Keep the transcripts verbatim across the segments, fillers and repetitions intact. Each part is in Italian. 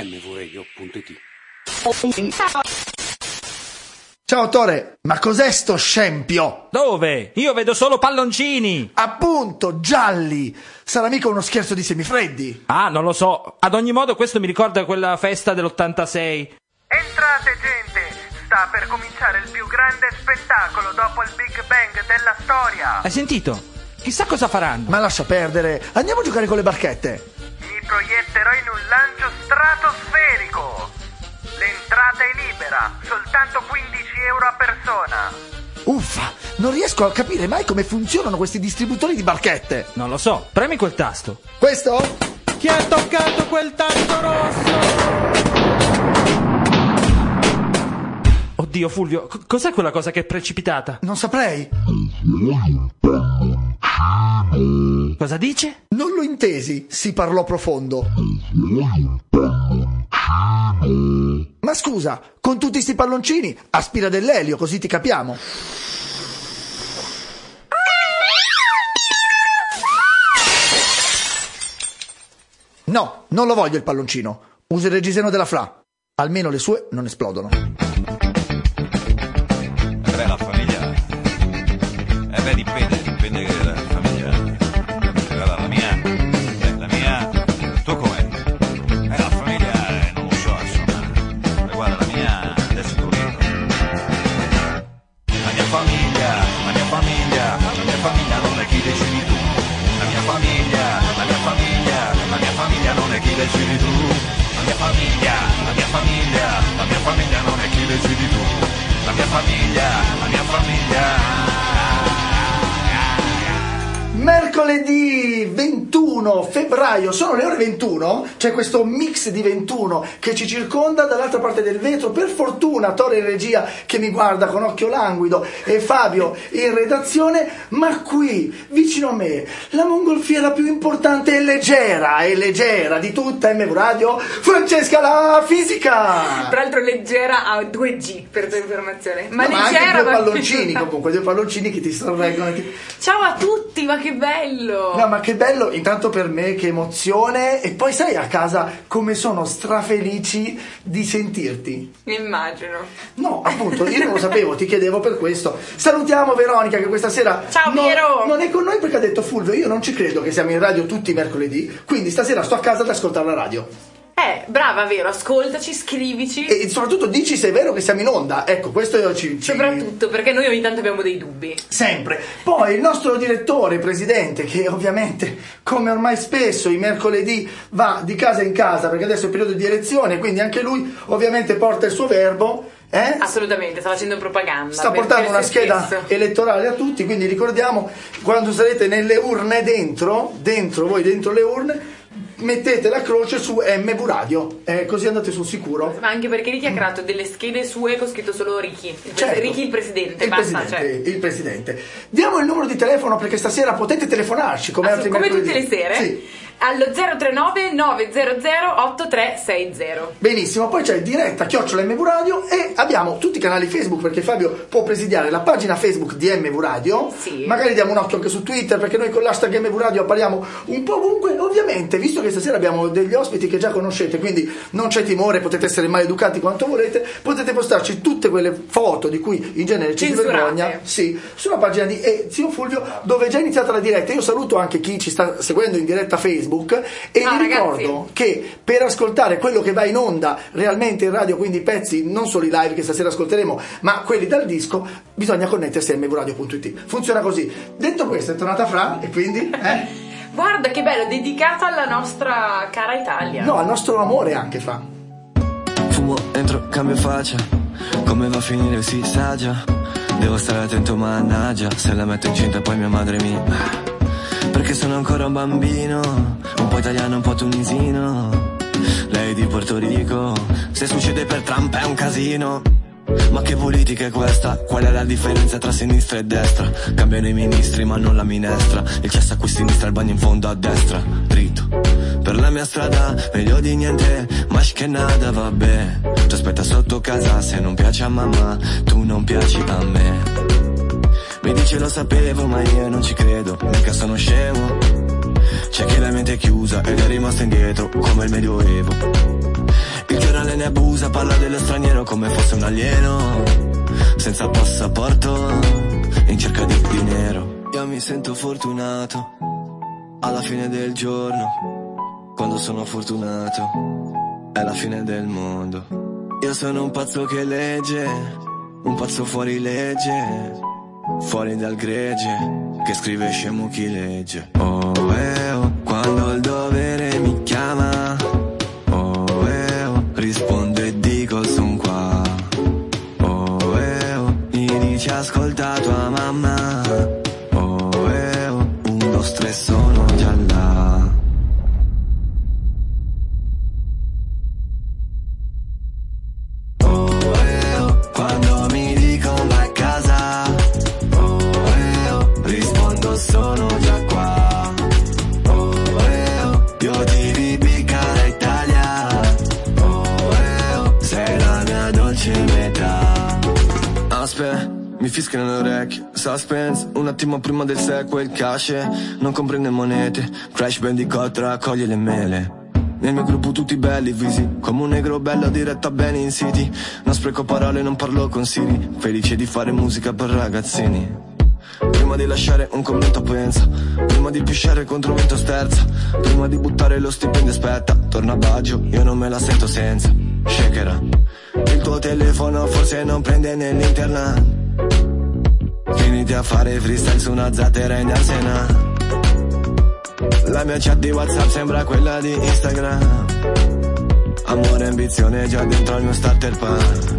emme vu radio punto it. Ciao Tore, ma cos'è sto scempio? Dove? Io vedo solo palloncini. Appunto, gialli. Sarà mica uno scherzo di semifreddi? Ah, non lo so. Ad ogni modo questo mi ricorda quella festa dell'ottantasei. Entrate gente, sta per cominciare il più grande spettacolo dopo il Big Bang della storia. Hai sentito? Chissà cosa faranno. Ma lascia perdere, andiamo a giocare con le barchette. Mi proietterò in un lancio stratosferico. L'entrata è libera, soltanto quindici euro a persona. Uffa, non riesco a capire mai come funzionano questi distributori di barchette. Non lo so, premi quel tasto. Questo? Chi ha toccato quel tasto rosso? Oddio Fulvio, c- cos'è quella cosa che è precipitata? Non saprei. Cosa dice? Non lo intesi, si parlò profondo. Ma scusa, con tutti sti palloncini, aspira dell'elio, così ti capiamo. No, non lo voglio il palloncino. Uso il reggiseno della F L A. Almeno le sue non esplodono. Beh, la famiglia. Eh beh, dipende, dipende dalla famiglia. Guarda, la mia. Beh, la mia. Tu com'è? Eh, la famiglia, eh, non lo so, insomma. Beh, guarda, la mia. Adesso tu dico. La mia famiglia, la mia famiglia, la mia famiglia non è chi decidi tu. La mia famiglia, la mia famiglia, la mia famiglia non è chi decidi tu. La mia famiglia, la mia famiglia, la mia famiglia non è chi decidi tu. La mia famiglia, la mia famiglia. Mercoledì ventuno febbraio, sono le ore ventuno, c'è questo mix di ventuno che ci circonda dall'altra parte del vetro. Per fortuna Tore in regia che mi guarda con occhio languido e Fabio in redazione, ma qui vicino a me la mongolfiera più importante e leggera e leggera di tutta emme vu Radio, Francesca la fisica. Tra l'altro leggera a due G per tua informazione, ma no, ma leggera anche due ma... palloncini comunque, due palloncini che ti sorreggono. Ciao a tutti, ma che bello! No, ma che bello, intanto per me, che emozione. E poi sai a casa come sono strafelici di sentirti. Immagino. No, appunto, io non lo sapevo, ti chiedevo per questo. Salutiamo Veronica che questa sera Ciao, non, Vero! non è con noi perché ha detto Fulvio, io non ci credo che siamo in radio tutti i mercoledì, quindi stasera sto a casa ad ascoltare la radio. Eh, brava, Vero, ascoltaci, scrivici. E soprattutto dici se è vero che siamo in onda. Ecco, questo io ci, ci... Soprattutto perché noi ogni tanto abbiamo dei dubbi. Sempre. Poi il nostro direttore, presidente, che ovviamente, come ormai spesso, i mercoledì va di casa in casa, perché adesso è il periodo di elezione, quindi anche lui ovviamente porta il suo verbo. Eh? Assolutamente, sta facendo propaganda. Sta portando una scheda stesso. elettorale a tutti, quindi ricordiamo, quando sarete nelle urne dentro, dentro voi, dentro le urne, mettete la croce su emme vu Radio, eh, così andate sul sicuro. Ma anche perché Ricky ha creato delle schede sue con scritto solo Ricky. Il pre- certo. Ricky il presidente, il basta. Presidente, Cioè. il presidente. Diamo il numero di telefono perché stasera potete telefonarci come altri come mercoledì. tutte le sere? Sì. Allo zero tre nove nove zero zero otto tre sei zero. Benissimo, poi c'è diretta chiocciola emme vu Radio e abbiamo tutti i canali Facebook perché Fabio può presidiare la pagina Facebook di emme vu Radio. Sì. Magari diamo un occhio anche su Twitter perché noi con l'hashtag emme vu Radio appariamo un po' ovunque. Ovviamente, visto che stasera abbiamo degli ospiti che già conoscete, quindi non c'è timore, potete essere maleducati quanto volete, potete postarci tutte quelle foto di cui in genere ci si vergogna, sì, sulla pagina di eh, Zio Fulvio, dove è già iniziata la diretta. Io saluto anche chi ci sta seguendo in diretta Facebook e ah, vi ragazzi. ricordo che per ascoltare quello che va in onda realmente in radio, quindi i pezzi, non solo i live che stasera ascolteremo, ma quelli dal disco, bisogna connettersi a emme vu radio punto it. Funziona così. Detto questo, è tornata Fra e quindi eh? Guarda che bello, dedicata alla nostra cara Italia. No, al nostro amore anche Fra. Fumo, entro, cambio faccia. Come va a finire si sa già. Devo stare attento, mannaggia. Se la metto incinta poi mia madre mi... Perché sono ancora un bambino, un po' italiano, un po' tunisino. Lei di Porto Rico, se succede per Trump è un casino. Ma che politica è questa? Qual è la differenza tra sinistra e destra? Cambiano i ministri ma non la minestra. Il cesso a qui sinistra, il bagno in fondo a destra. Dritto per la mia strada, meglio di niente, ma che nada, vabbè. Ti aspetta sotto casa, se non piace a mamma, tu non piaci a me. Mi dice lo sapevo ma io non ci credo, mica sono scemo. C'è chi la mente è chiusa ed è rimasto indietro come il medioevo. Il giornale ne abusa, parla dello straniero come fosse un alieno, senza passaporto, in cerca di dinero. Io mi sento fortunato, alla fine del giorno, quando sono fortunato, è la fine del mondo. Io sono un pazzo che legge, un pazzo fuori legge, fuori dal gregge, che scrive scemo chi legge. Oh, eh, oh, quando il dovere mi chiama, oh, eh, oh, rispondo e dico son qua. Oh, eh, oh, mi dice ascolta tua mamma. Oh, eh, oh, un, due, tre, sono già là. Oh, eh, oh, quando mi dicono vai a casa, oh, eh, oh, rispondo sono già qua. Oh, eh, oh, io ti ribicara Italia. Oh, eh, oh, sei la mia dolce metà. Aspetta, mi fischiano le orecchie, suspense, un attimo prima del sequel, il cash non comprende monete, Crash Bandicoot raccoglie le mele. Nel mio gruppo tutti belli, visi come un negro bello diretta bene in city. Non spreco parole, non parlo con Siri, felice di fare musica per ragazzini. Prima di lasciare un commento pensa, prima di pisciare contro vento sterza, prima di buttare lo stipendio aspetta, torna a Baggio, io non me la sento senza. Shakera, il tuo telefono forse non prende nell'internet, finiti a fare freestyle su una zattera in Arsena. La mia chat di WhatsApp sembra quella di Instagram, amore e ambizione già dentro al mio starter pack.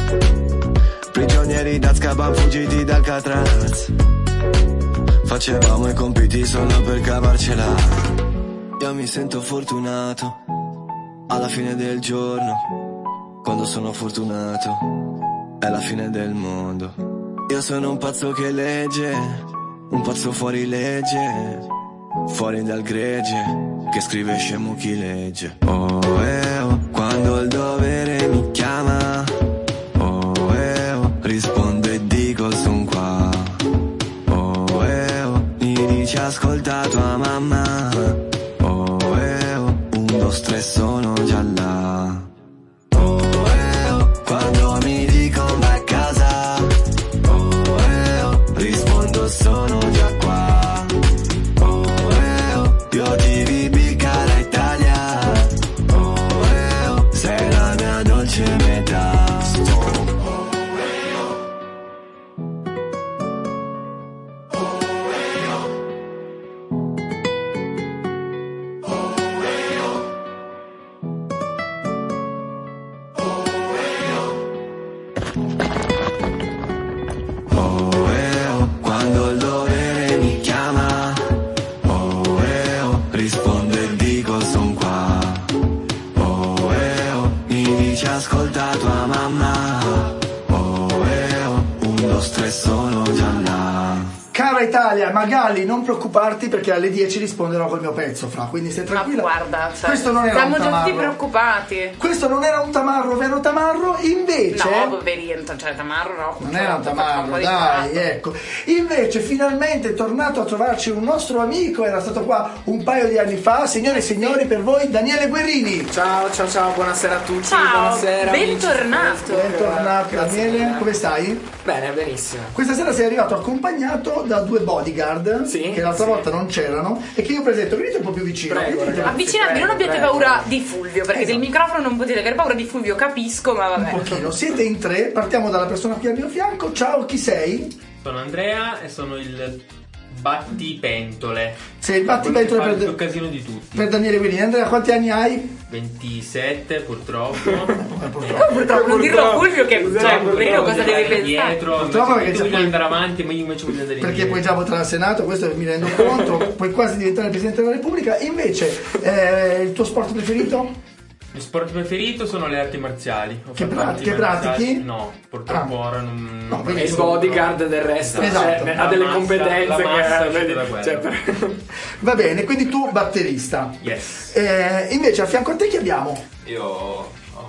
Prigionieri d'Azkaban fuggiti dal Alcatraz, facevamo i compiti solo per cavarcela. Io mi sento fortunato, alla fine del giorno, quando sono fortunato, è la fine del mondo. Io sono un pazzo che legge, un pazzo fuori legge, fuori dal gregge, che scrive scemo chi legge. Oh, eh, oh, quando il dovere mi chiama, oh, eh, oh, rispondo e dico son qua. Oh, eh, oh, mi dice ascolta tua mamma. Oh, eh, oh, un, due, tre, sono già là. Oh, eh, oh, quando mi dicono vai a casa, oh, eh, oh, rispondo sono già qua. Oh, eh, oh, io ti ribicara Italia. Oh, eh, oh, sei la mia dolce metà. Ascolta tua mamma. Oh, eh, oh, un, due, tre, sono già là. Cara Italia, Magali, non preoccuparti perché alle dieci risponderò col mio pezzo, Fra, quindi stai tranquilla. Ma guarda, cioè, questo non era siamo un tamarro. tutti preoccupati. Questo non era un tamarro, vero tamarro? Invece No, poverino, cioè tamarro no. non cioè, era un tamarro, un po' di dai, tamarro. ecco. Invece finalmente è tornato a trovarci un nostro amico, era stato qua un paio di anni fa. Signore e signori, per voi Daniele Guerrini. Ciao, ciao, ciao, buonasera a tutti. Ciao, buonasera. bentornato. Bentornato Daniele, come stai? Bene, benissimo. Questa sera sei arrivato accompagnato da due bodyguard, Sì, che l'altra sì. volta non c'erano e che io presento. Venite un po' più vicino. Prego, venite ragazzi. Avvicinatevi, Prego, non abbiate prego. paura di Fulvio, perché Esatto. del microfono non potete avere paura di Fulvio, capisco, ma un vabbè. pochino. Siete in tre, partiamo dalla persona qui al mio fianco. Ciao, chi sei? Sono Andrea e sono il battipentole. Sei il Quello che battipentole fa il più per, casino di tutti. per Daniele Guerrini. Andrea, quanti anni hai? ventisette purtroppo. Purtroppo non dirlo a Fulvio che, cioè, poverino, cosa deve pensare? Dietro, Purtroppo perché tu c'è devi poi- andare avanti, ma io invece voglio andare Perché indietro. puoi già votare al Senato, questo mi rendo conto, puoi quasi diventare il Presidente della Repubblica. Invece, eh, il tuo sport preferito? Il mio sport preferito sono le arti marziali. Ho Che fatto pra- arti che marziali- pratichi? No, purtroppo Ah. ora non... No, non vedi, E il riesco, bodyguard però- del resto, Esatto. cioè, La ha delle massa- competenze la massa che è uscita vedi, da quello. cioè, per- Va bene, quindi tu batterista. Yes. Eh, invece a fianco a te chi abbiamo? Io ho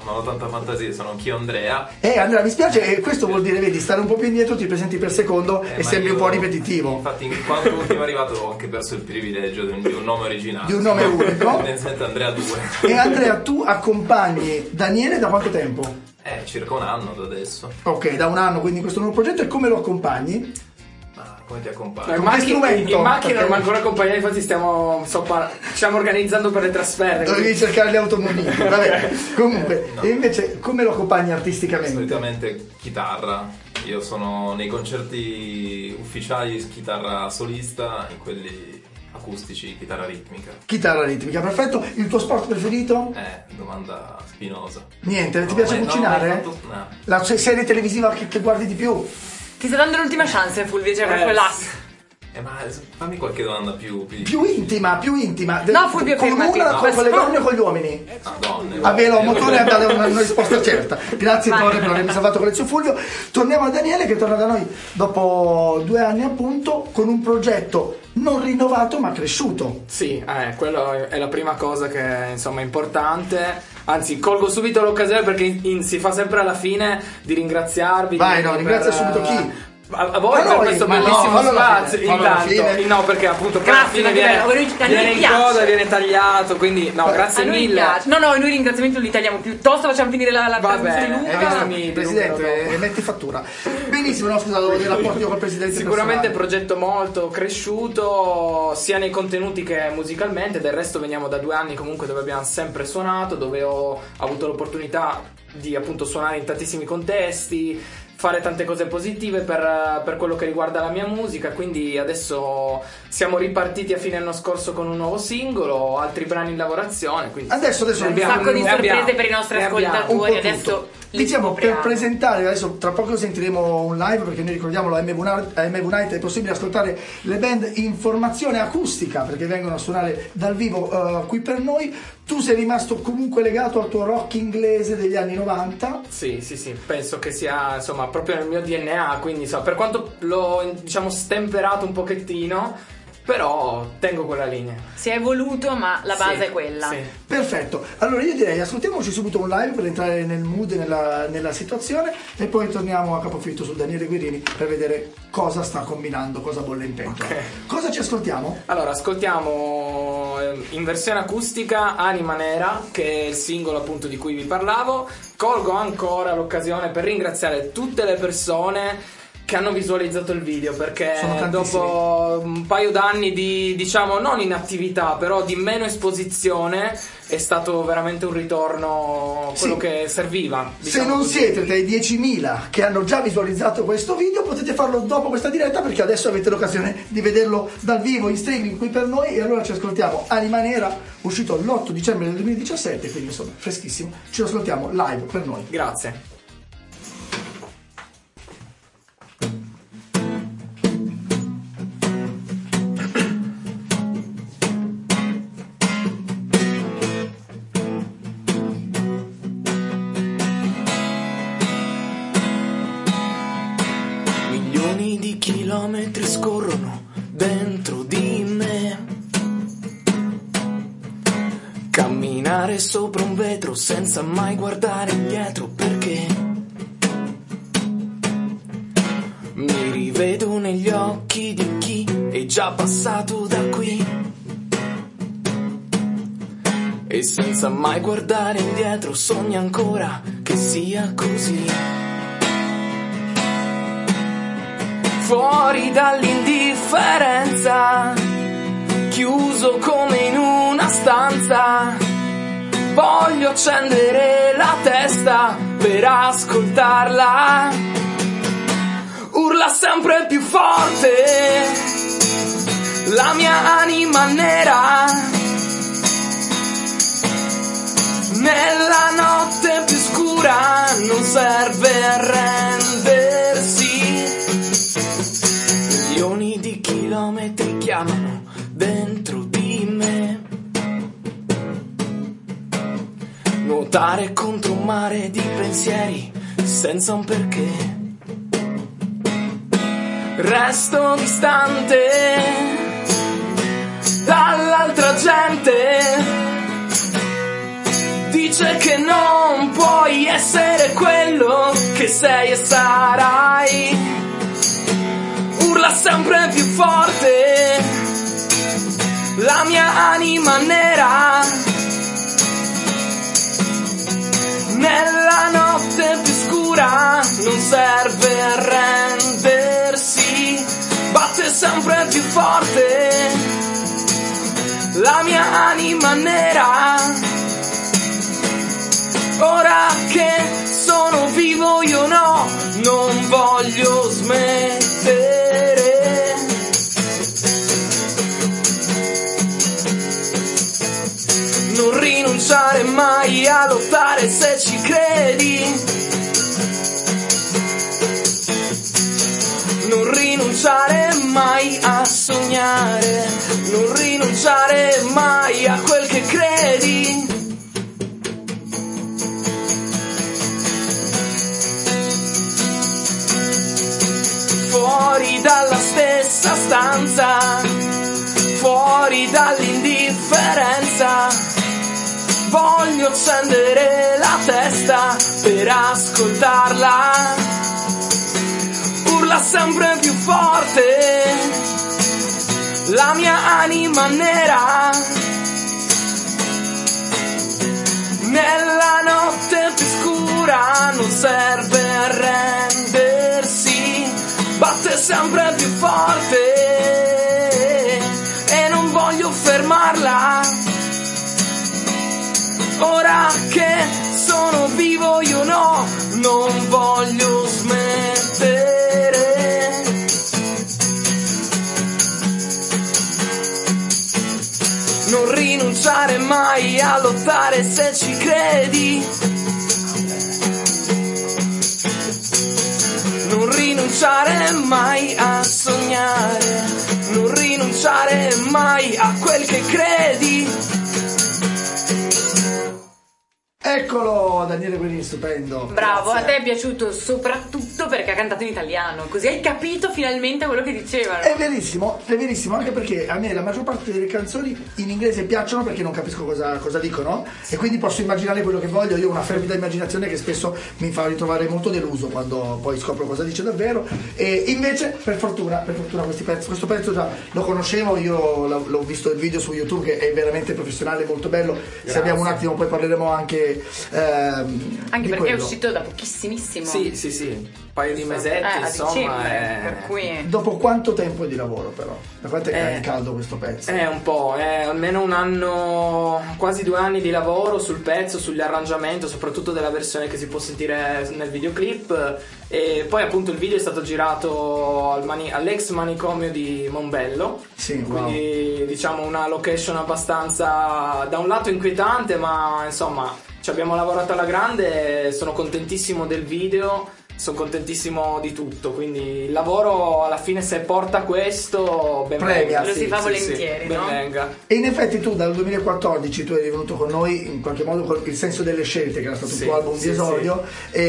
non ho tanta fantasia, sono anch'io Andrea. Eh Andrea, mi spiace, e questo vuol dire, vedi, stare un po' più indietro, ti presenti per secondo Eh, e ma sembri io- un po' ripetitivo. Infatti, in quanto ultimo arrivato, ho anche perso il privilegio di un, di un nome originale. Di un nome unico. Tendenzialmente Andrea due. E Andrea, tu accompagni Daniele da quanto tempo? Eh, circa un anno da adesso. Ok, da un anno, quindi questo nuovo progetto, e come lo accompagni? Ma come ti accompagno? No, in, Con che macchina, strumento? in macchina Perché- non mi ancora accompagnati, infatti stiamo, sto par- ci stiamo organizzando per le trasferte. Dovevi quindi- cercare le automobili, vabbè. Comunque, No. e invece come lo accompagni artisticamente? Solitamente chitarra. Io sono nei concerti ufficiali chitarra solista, in quelli acustici chitarra ritmica. Chitarra ritmica, perfetto. Il tuo sport preferito? Eh, domanda spinosa. Niente, ti No, piace eh, no, cucinare? non ho fatto- no. La se- serie televisiva che, che guardi di più? Ti sta dando l'ultima chance, Fulvio, cioè proprio Eh, là. Eh, ma fammi qualche domanda più... più... Più intima, più intima. De- No, Fulvio, con fermati. una, No. con, con le donne o con gli uomini? Ah, donne. A velo Eh, motore vabbè. abbiamo una, una risposta certa. Grazie Vai. Torre per avermi salvato con il suo Fulvio. Torniamo a Daniele che torna da noi dopo due anni appunto con un progetto non rinnovato ma cresciuto. Sì, eh, quello è la prima cosa che insomma è importante. Anzi, colgo subito l'occasione perché in- in- si fa sempre alla fine di ringraziarvi. Vai, di- no, per- ringrazia subito chi? A, a voi Ma per noi, questo ma no, bellissimo fallo alla spazio. fine, fallo alla Intanto, fine. no, perché appunto poi alla Grazie, fine ma che viene, bello, a noi- a noi viene in piace. coda, viene tagliato. Quindi, no, grazie A noi mille. piace. No, no, noi ringraziamento li tagliamo piuttosto, facciamo finire la, la Va trasmissione bene, lunga. eh, Eh, visto- visto, mi Presidente, dilungherò dopo. eh, metti fattura. Benissimo, no, scusa, avevo dei rapporti con il Presidente Sicuramente personali. progetto molto cresciuto sia nei contenuti che musicalmente. Del resto veniamo da due anni comunque dove abbiamo sempre suonato, dove ho avuto l'opportunità di appunto suonare in tantissimi contesti, fare tante cose positive per, per quello che riguarda la mia musica. Quindi adesso siamo ripartiti a fine anno scorso con un nuovo singolo, altri brani in lavorazione, quindi Adesso, adesso ne Un abbiamo- sacco di ne sorprese abbiamo, per i nostri ne abbiamo. un po' ascoltatori. tutto. Adesso li Diciamo, per scopriamo. presentare, adesso tra poco sentiremo un live perché noi ricordiamo la M V Night, a M V Night è possibile ascoltare le band in formazione acustica perché vengono a suonare dal vivo eh, qui per noi. Tu sei rimasto comunque legato al tuo rock inglese degli anni novanta. Sì, sì, sì, penso che sia insomma proprio nel mio D N A, quindi so, per quanto l'ho diciamo stemperato un pochettino, però tengo quella linea. Si è evoluto, ma la base Sì, è quella. sì. Perfetto, allora io direi ascoltiamoci subito un live per entrare nel mood, nella, nella situazione e poi torniamo a capofitto su Daniele Guerini per vedere cosa sta combinando, cosa bolle in pentola. Ok. Cosa ci ascoltiamo? Allora, ascoltiamo eh, in versione acustica Anima Nera, che è il singolo appunto di cui vi parlavo. Colgo ancora l'occasione per ringraziare tutte le persone che hanno visualizzato il video, perché Sono tantissimi. dopo un paio d'anni di, diciamo, non inattività, però di meno esposizione, è stato veramente un ritorno quello Sì. che serviva. Se diciamo non così. siete tra i diecimila che hanno già visualizzato questo video, potete farlo dopo questa diretta perché adesso avete l'occasione di vederlo dal vivo in streaming qui per noi. E allora ci ascoltiamo Anima Nera, uscito l'otto dicembre del duemiladiciassette, quindi insomma freschissimo. Ce lo ascoltiamo live per noi. Grazie. Milioni di chilometri scorrono dentro di me. Camminare sopra un vetro senza mai guardare indietro, perché mi rivedo negli occhi di chi è già passato da qui. E senza mai guardare indietro sogna ancora che sia così. Fuori dall'indifferenza, chiuso come in una stanza, voglio accendere la testa per ascoltarla. Urla sempre più forte, la mia anima nera, nella notte più scura non serve arrendersi. Milioni di chilometri chiamano dentro di me. Nuotare contro un mare di pensieri senza un perché. Resto distante dall'altra gente. Dice che non puoi essere quello che sei e sarai. Urla sempre più forte la mia anima nera, nella notte più scura non serve arrendersi, batte sempre più forte la mia anima nera. Ora che sono vivo io no, non voglio smettere. Non rinunciare mai a lottare se ci credi. Non rinunciare mai a sognare. Non rinunciare mai a quel che credi. Fuori dalla stessa stanza, fuori dall'indifferenza, voglio accendere la testa per ascoltarla. Urla sempre più forte la mia anima nera, nella notte più scura non serve arrendersi, batte sempre più forte e non voglio fermarla. Ora che sono vivo io no, non voglio smettere. Non rinunciare mai a lottare se ci credi. Non rinunciare mai a sognare. Non rinunciare mai a quel che credi. Eccolo, Daniele Guerini, stupendo. Bravo, Grazie. a te è piaciuto soprattutto perché ha cantato in italiano, così hai capito finalmente quello che dicevano. È verissimo, è verissimo, anche perché a me la maggior parte delle canzoni in inglese piacciono perché non capisco cosa, cosa dicono e quindi posso immaginare quello che voglio. Io ho una fervida immaginazione che spesso mi fa ritrovare molto deluso quando poi scopro cosa dice davvero. E invece, per fortuna, per fortuna questi pezzi, questo pezzo già lo conoscevo, io l'ho, l'ho visto il video su YouTube che è veramente professionale, molto bello. Grazie. Se abbiamo un attimo poi parleremo anche Ehm, Anche perché quello. è uscito da pochissimissimo. Sì, sì, sì, un paio di mesetti, Eh, a insomma. dicembre, è... per cui... Dopo quanto tempo di lavoro però? Da quanto è che Eh, è in caldo questo pezzo? È un po', è almeno un anno, quasi due anni di lavoro sul pezzo, sugli arrangiamenti, soprattutto della versione che si può sentire nel videoclip. E poi appunto il video è stato girato al mani- all'ex manicomio di Mombello. Sì, quindi diciamo una location abbastanza da un lato inquietante, ma insomma ci abbiamo lavorato alla grande, sono contentissimo del video, sono contentissimo di tutto, quindi il lavoro alla fine se porta questo ben Premia. venga. Lo si fa Sì, volentieri, sì, no? ben venga. E in effetti tu dal duemilaquattordici tu eri venuto con noi in qualche modo con Il senso delle scelte, che era stato Sì, il tuo album sì, di esordio.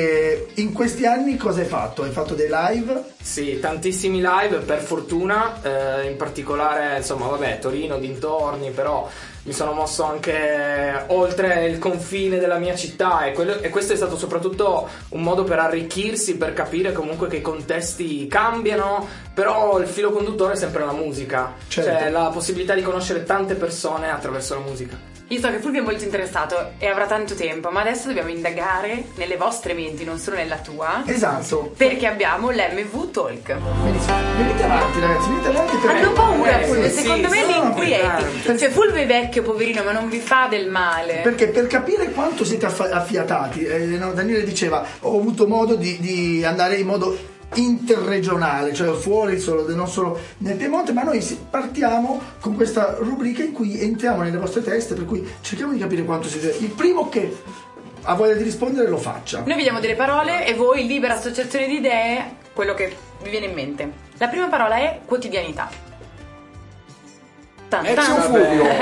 E in questi anni cosa hai fatto? Hai fatto dei live? Sì, tantissimi live per fortuna, eh, in particolare insomma vabbè Torino, dintorni, però mi sono mosso anche oltre il confine della mia città e, quello, e questo è stato soprattutto un modo per arricchirsi, per capire comunque che i contesti cambiano, però il filo conduttore è sempre la musica, Certo. cioè la possibilità di conoscere tante persone attraverso la musica. Io so che Fulvio è molto interessato e avrà tanto tempo, ma adesso dobbiamo indagare nelle vostre menti, non solo nella tua, Esatto. perché abbiamo l'M V Talk. Benissimo. Venite avanti ragazzi, venite avanti per Hanno paura eh, Fulvio, sì, secondo sì, me li sono inquieti. inquietanti. Cioè Fulvio è vecchio, poverino, ma non vi fa del male. Perché per capire quanto siete affa- affiatati, eh, no, Daniele diceva, ho avuto modo di, di andare in modo interregionale, cioè fuori solo, non solo nel Piemonte, ma noi si- partiamo con questa rubrica in cui entriamo nelle vostre teste, per cui cerchiamo di capire quanto siete. Il primo che ha voglia di rispondere lo faccia. Noi vi diamo delle parole e voi, libera associazione di idee, quello che vi viene in mente. La prima parola è quotidianità. ta, Ezio ta.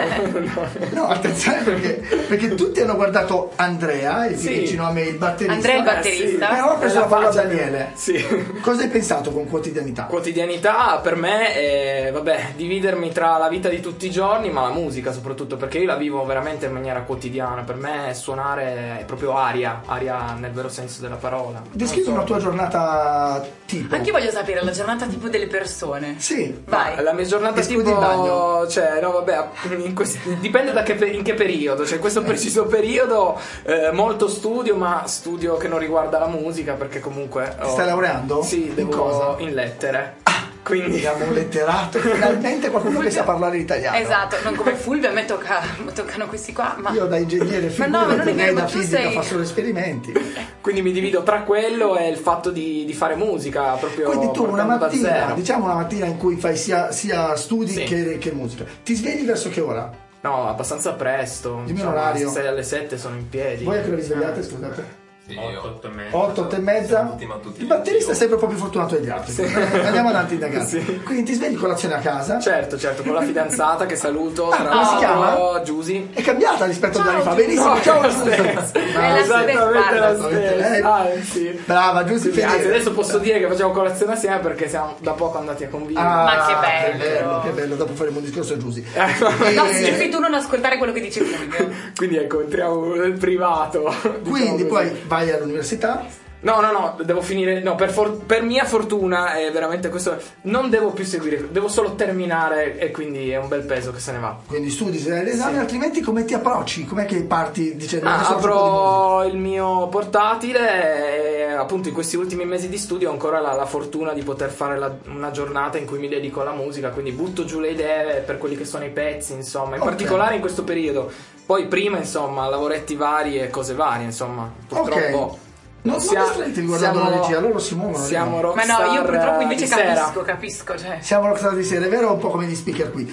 Furio. No, attenzione perché, perché tutti hanno guardato Andrea, il più Sì. vicino a me, il batterista. Andrea il batterista. E ora ho preso È la la parola a faccia- Daniele. Sì. Cosa hai pensato con quotidianità? Quotidianità per me è, vabbè, dividermi tra la vita di tutti i giorni, ma la musica soprattutto, perché io la vivo veramente in maniera quotidiana. Per me suonare è proprio aria, aria nel vero senso della parola. Descrivi Non so. una tua giornata tipo. Anche io voglio sapere la giornata tipo delle persone. Sì. Vai. La mia giornata Escludi tipo, il bagno. cioè, no, vabbè, in quest- dipende da che pe- in che periodo. Cioè, in questo preciso periodo, eh, molto studio, ma studio che non riguarda la musica, perché comunque. Ti stai laureando? Sì, In devo cosa? in lettere. Quindi. Abbiamo un letterato, finalmente qualcuno che sa parlare l'italiano. Esatto, non come Fulvio, a me tocca, toccano questi qua. Ma Io da ingegnere Ma no, ma non è figurati, lei vero, da ma tu fisica sei- fa solo esperimenti. Quindi mi divido tra quello e il fatto di, di fare musica proprio. Quindi tu una partendo da mattina, zero. diciamo una mattina in cui fai sia, sia studi Sì. che, che musica, ti svegli verso che ora? No, abbastanza presto. Dimmi un Insomma, orario. sei alle sette sono in piedi. Voi a che ora vi svegliate, scusate? Sì, otto, io- otto e mezza. otto, otto e mezza? Ultima tutti Il gli batterista è giorni. sempre un po' più fortunato degli altri. Eh, Andiamo avanti indagando. Sì. Quindi ti svegli colazione a casa. Certo, certo, con la fidanzata che saluto. Ah, tra come si l'altro, chiama? Giusy. È cambiata rispetto a due anni fa. Giusy. Benissimo, No, ciao è la Giusy. stessa. È la Esattamente la stessa. stessa. Eh, Ah, sì. Brava Giusy, Quindi, anzi, fedele. adesso posso dire che facciamo colazione assieme perché siamo da poco andati a convivere. Ah, Ma che bello. che bello, che bello. Dopo faremo un discorso a Giusy. no, Eh, Giusy, tu non ascoltare quello che dice Fulvio. Quindi ecco, entriamo nel privato. Quindi diciamo poi così. vai all'università. No, no, no, devo finire. No, per, for- per mia fortuna è veramente questo. Non devo più seguire, devo solo terminare e quindi è un bel peso che se ne va. Quindi studi se hai l'esame, Sì. altrimenti come ti approcci? Com'è che parti dicendo Ah, adesso faccio un po' di apro il mio portatile e appunto in questi ultimi mesi di studio ho ancora la, la fortuna di poter fare la- una giornata in cui mi dedico alla musica, quindi butto giù le idee per quelli che sono i pezzi, insomma, in Ok. particolare in questo periodo. Poi prima, insomma, lavoretti vari e cose varie, insomma, purtroppo. Ok. Non, non siamo- distratti guardando la regia, loro si muovono. Siamo lì. Ma rockstar. no, io purtroppo invece di sera. capisco, capisco, cioè. Siamo rockstar di sera, è vero? Un po' come gli speaker qui.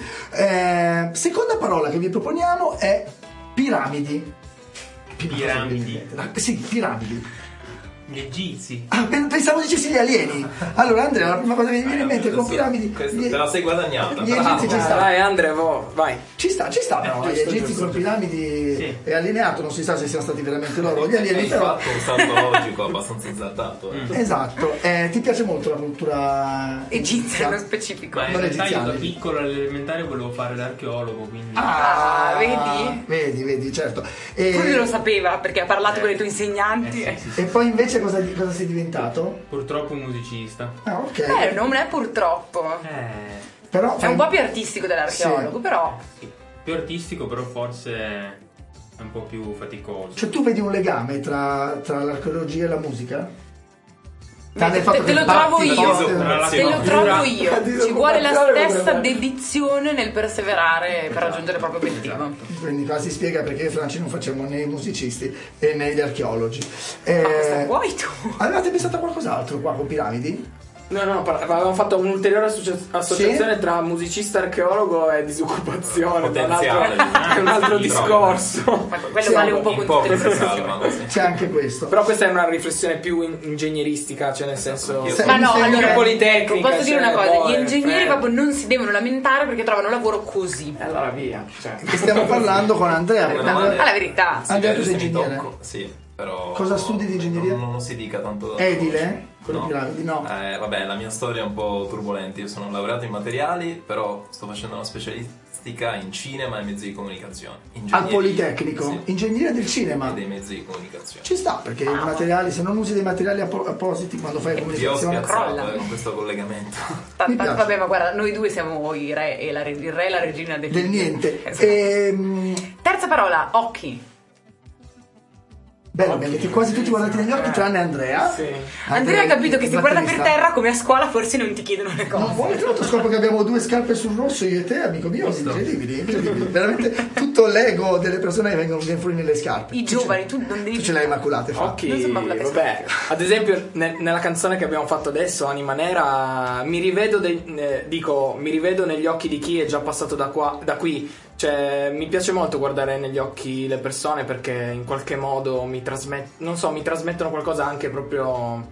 Eh, seconda parola che vi proponiamo è piramidi. Piramidi. Ah, sì, piramidi. Gli egizi. Ah, pen- pensavo dicessi gli alieni. Allora, Andrea, la prima cosa che mi viene in mente con Adesso- piramidi. questa gli- te la sei guadagnata. gli bravo. egizi ci Dai, sta. dai, Andrea, vo- vai. Ci sta, ci sta, però. Gli giusto, egizi giusto. con piramidi Sì. è allineato, non si sa se siano stati veramente loro. Gli alieni, Hai però. fatto un salto logico abbastanza azzardato. eh. Esatto. Eh, ti piace molto la cultura Egizia nello specifico. Ma in Non realtà io egiziani. da piccolo all'elementare volevo fare l'archeologo, quindi. Ah, vedi? Vedi, vedi, certo. E, Fulvio lo sapeva perché ha parlato Eh. con i tuoi insegnanti. Eh, sì, sì, sì. e poi invece cosa, cosa sei diventato? Purtroppo un musicista. Ah, ok. Eh, non è purtroppo. Eh. Però È fai- un po' più artistico dell'archeologo, Sì. però. Sì. Più artistico, però forse è un po' più faticoso. Cioè tu vedi un legame tra, tra l'archeologia e la musica? Te, Nel fatto te- te che lo batti trovo la io. notte- Tra la Te lo cultura- trovo io. La Ci vuole la disoccupazione stessa potrebbe- dedizione nel perseverare per raggiungere il proprio obiettivo. Quindi qua si spiega perché io e Franci non facciamo né i musicisti e né gli archeologi. Ma cosa Eh, vuoi tu? avevate pensato a qualcos'altro qua con piramidi? No, no, par- avevamo fatto un'ulteriore associa- associazione Sì? tra musicista, archeologo e disoccupazione. ma è un altro- Potenziale. È un altro Sì, discorso. Ma quello Sì, vale un un po' In con poco tutte le si professioni. salvano. sì. C'è anche questo. Però questa è una riflessione più in- ingegneristica, cioè nel senso. Io Se- Ma no, mi sembra- allora Politecnica, posso dire cioè, una cosa, boh, gli eh, ingegneri frega. proprio non si devono lamentare perché trovano lavoro così. E allora via. Cioè. E stiamo parlando con Andrea. Una perché domanda- Andrea- Ah, la verità. Si Andrea, tu vede sei se mi ingegnere? tocco, Sì, però. Cosa studi di ingegneria? Non, non si dica tanto da. Edile? Con le No. piramidi? No. Eh, vabbè, la mia storia è un po' turbolenta. Io sono laureato in materiali, però sto facendo una specialistica in cinema e mezzi di comunicazione. Al Ingegneria, Politecnico? sì, Ingegneria del cinema? e dei mezzi di comunicazione. Ci sta, perché i materiali, se non usi dei materiali appo- appositi quando fai Vi ho comunicazione... spiazzato crolla. eh, con questo collegamento. Ta- Mi ta- piace. vabbè, ma guarda, noi due siamo i re e la, re- il re e la regina del, Del niente. Esatto. Ehm, Terza parola, occhi. bello, mi avete quasi tutti guardati negli occhi tranne Andrea. Sì. Andrea ha capito che il se guarda per batterista. terra come a scuola forse non ti chiedono le cose. Non vuole, tra l'altro scopro che abbiamo due scarpe sul rosso io e te, amico mio, incredibili, incredibili. Veramente tutto l'ego delle persone che vengono viene fuori nelle scarpe. I Tu ce- giovani, tu non devi... Tu ce l'hai immacolate, fa. Occhi, Non sembra una vabbè. Ad esempio, ne- nella canzone che abbiamo fatto adesso, Anima Nera, mi rivedo, de- eh, dico, mi rivedo negli occhi di chi è già passato da, qua, da qui. Cioè, mi piace molto guardare negli occhi le persone perché in qualche modo mi trasmettono, non so, mi trasmettono qualcosa anche proprio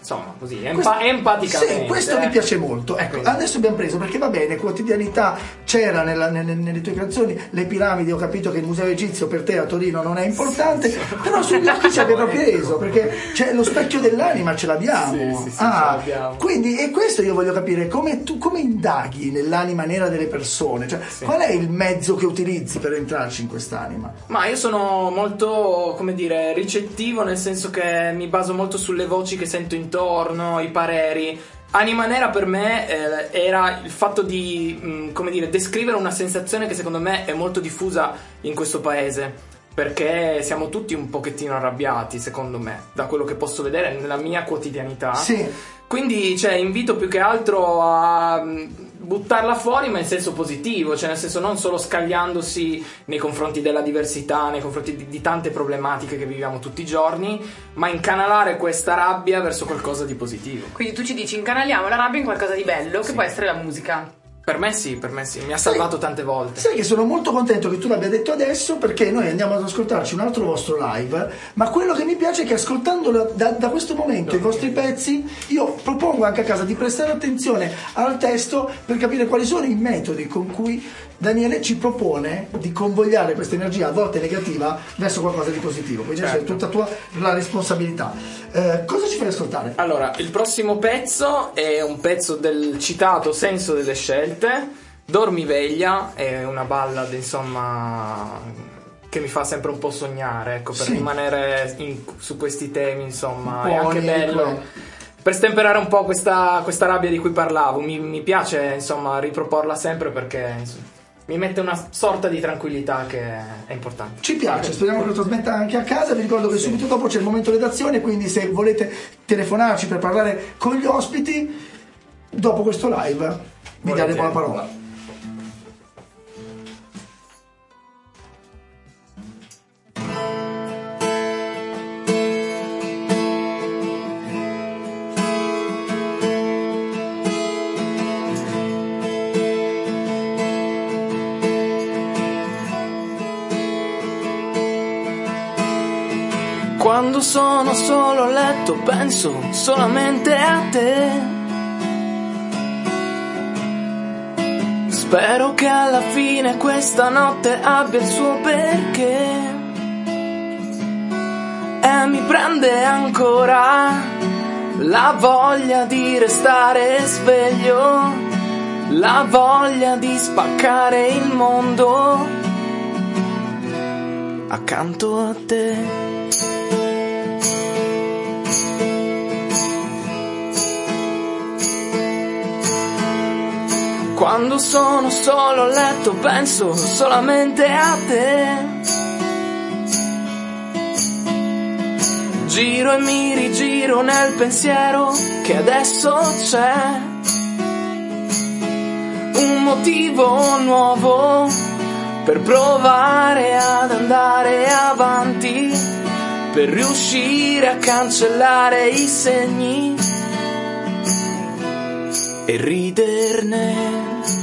insomma, così, empa- empaticamente. Sì, questo eh. mi piace molto. Ecco, adesso abbiamo preso, perché va bene, quotidianità c'era nella, nelle, nelle tue canzoni, le piramidi, ho capito che il museo egizio per te a Torino non è importante, però sugli occhi ci abbiamo preso, perché c'è lo specchio dell'anima, ce l'abbiamo. Sì, sì, sì, ah, ce l'abbiamo. Quindi, e questo io voglio capire, come tu come indaghi nell'anima nera delle persone? Cioè, Sì. qual è il mezzo che utilizzi per entrarci in quest'anima? Ma io sono molto, come dire, ricettivo, nel senso che mi baso molto sulle voci che sento intorno, i pareri. Anima nera per me eh, era il fatto di, mh, come dire, descrivere una sensazione che secondo me è molto diffusa in questo paese, perché siamo tutti un pochettino arrabbiati, secondo me, da quello che posso vedere nella mia quotidianità. Sì. Quindi, cioè, invito più che altro a mh, buttarla fuori, ma in senso positivo, cioè nel senso non solo scagliandosi nei confronti della diversità, nei confronti di, di tante problematiche che viviamo tutti i giorni, ma incanalare questa rabbia verso qualcosa di positivo. Quindi tu ci dici incanaliamo la rabbia in qualcosa di bello, che Sì. può essere la musica. Per me sì, per me sì, mi ha salvato tante volte. Sai che sono molto contento che tu l'abbia detto adesso, perché noi andiamo ad ascoltarci un altro vostro live, ma quello che mi piace è che ascoltandolo da, da questo momento i vostri pezzi, io propongo anche a casa di prestare attenzione al testo per capire quali sono i metodi con cui Daniele ci propone di convogliare questa energia a volte negativa verso qualcosa di positivo. Quindi Certo. è tutta tua la responsabilità. Eh, cosa ci fai ascoltare? Allora, il prossimo pezzo è un pezzo del citato Senso delle scelte, Dormiveglia, è una ballad, insomma, che mi fa sempre un po' sognare, ecco, per Sì. rimanere in- su questi temi, insomma, Un è po' anche onirico. bello. Per stemperare un po' questa, questa rabbia di cui parlavo, mi, mi piace, insomma, riproporla sempre perché insomma, mi mette una sorta di tranquillità che è importante. Ci piace, speriamo che lo trasmetta anche a casa. Vi ricordo che subito dopo c'è il momento redazione, quindi se volete telefonarci per parlare con gli ospiti, dopo questo live vi daremo la parola. Quando sono solo a letto penso solamente a te. Spero che alla fine questa notte abbia il suo perché. E mi prende ancora la voglia di restare sveglio, la voglia di spaccare il mondo accanto a te. Quando sono solo a letto penso solamente a te. Giro e mi rigiro nel pensiero che adesso c'è un motivo nuovo per provare ad andare avanti, per riuscire a cancellare i segni e riderne.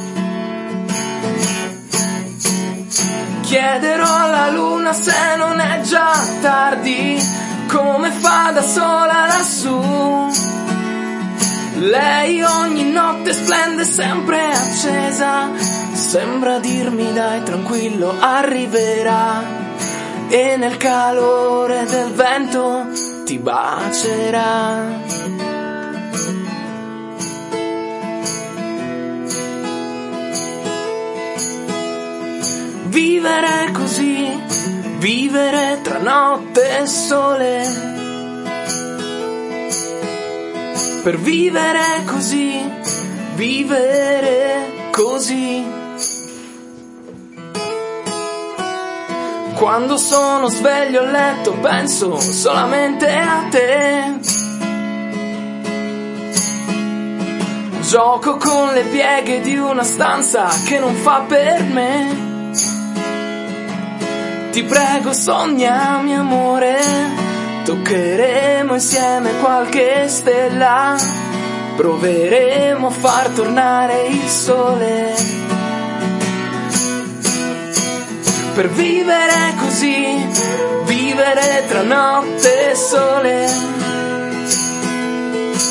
Chiederò alla luna se non è già tardi, come fa da sola lassù. Lei ogni notte splende sempre accesa, sembra dirmi dai tranquillo arriverà, e nel calore del vento ti bacerà. Vivere così, vivere tra notte e sole. Per vivere così, vivere così. Quando sono sveglio a letto penso solamente a te. Gioco con le pieghe di una stanza che non fa per me. Ti prego sognami amore, toccheremo insieme qualche stella, proveremo a far tornare il sole. Per vivere così, vivere tra notte e sole.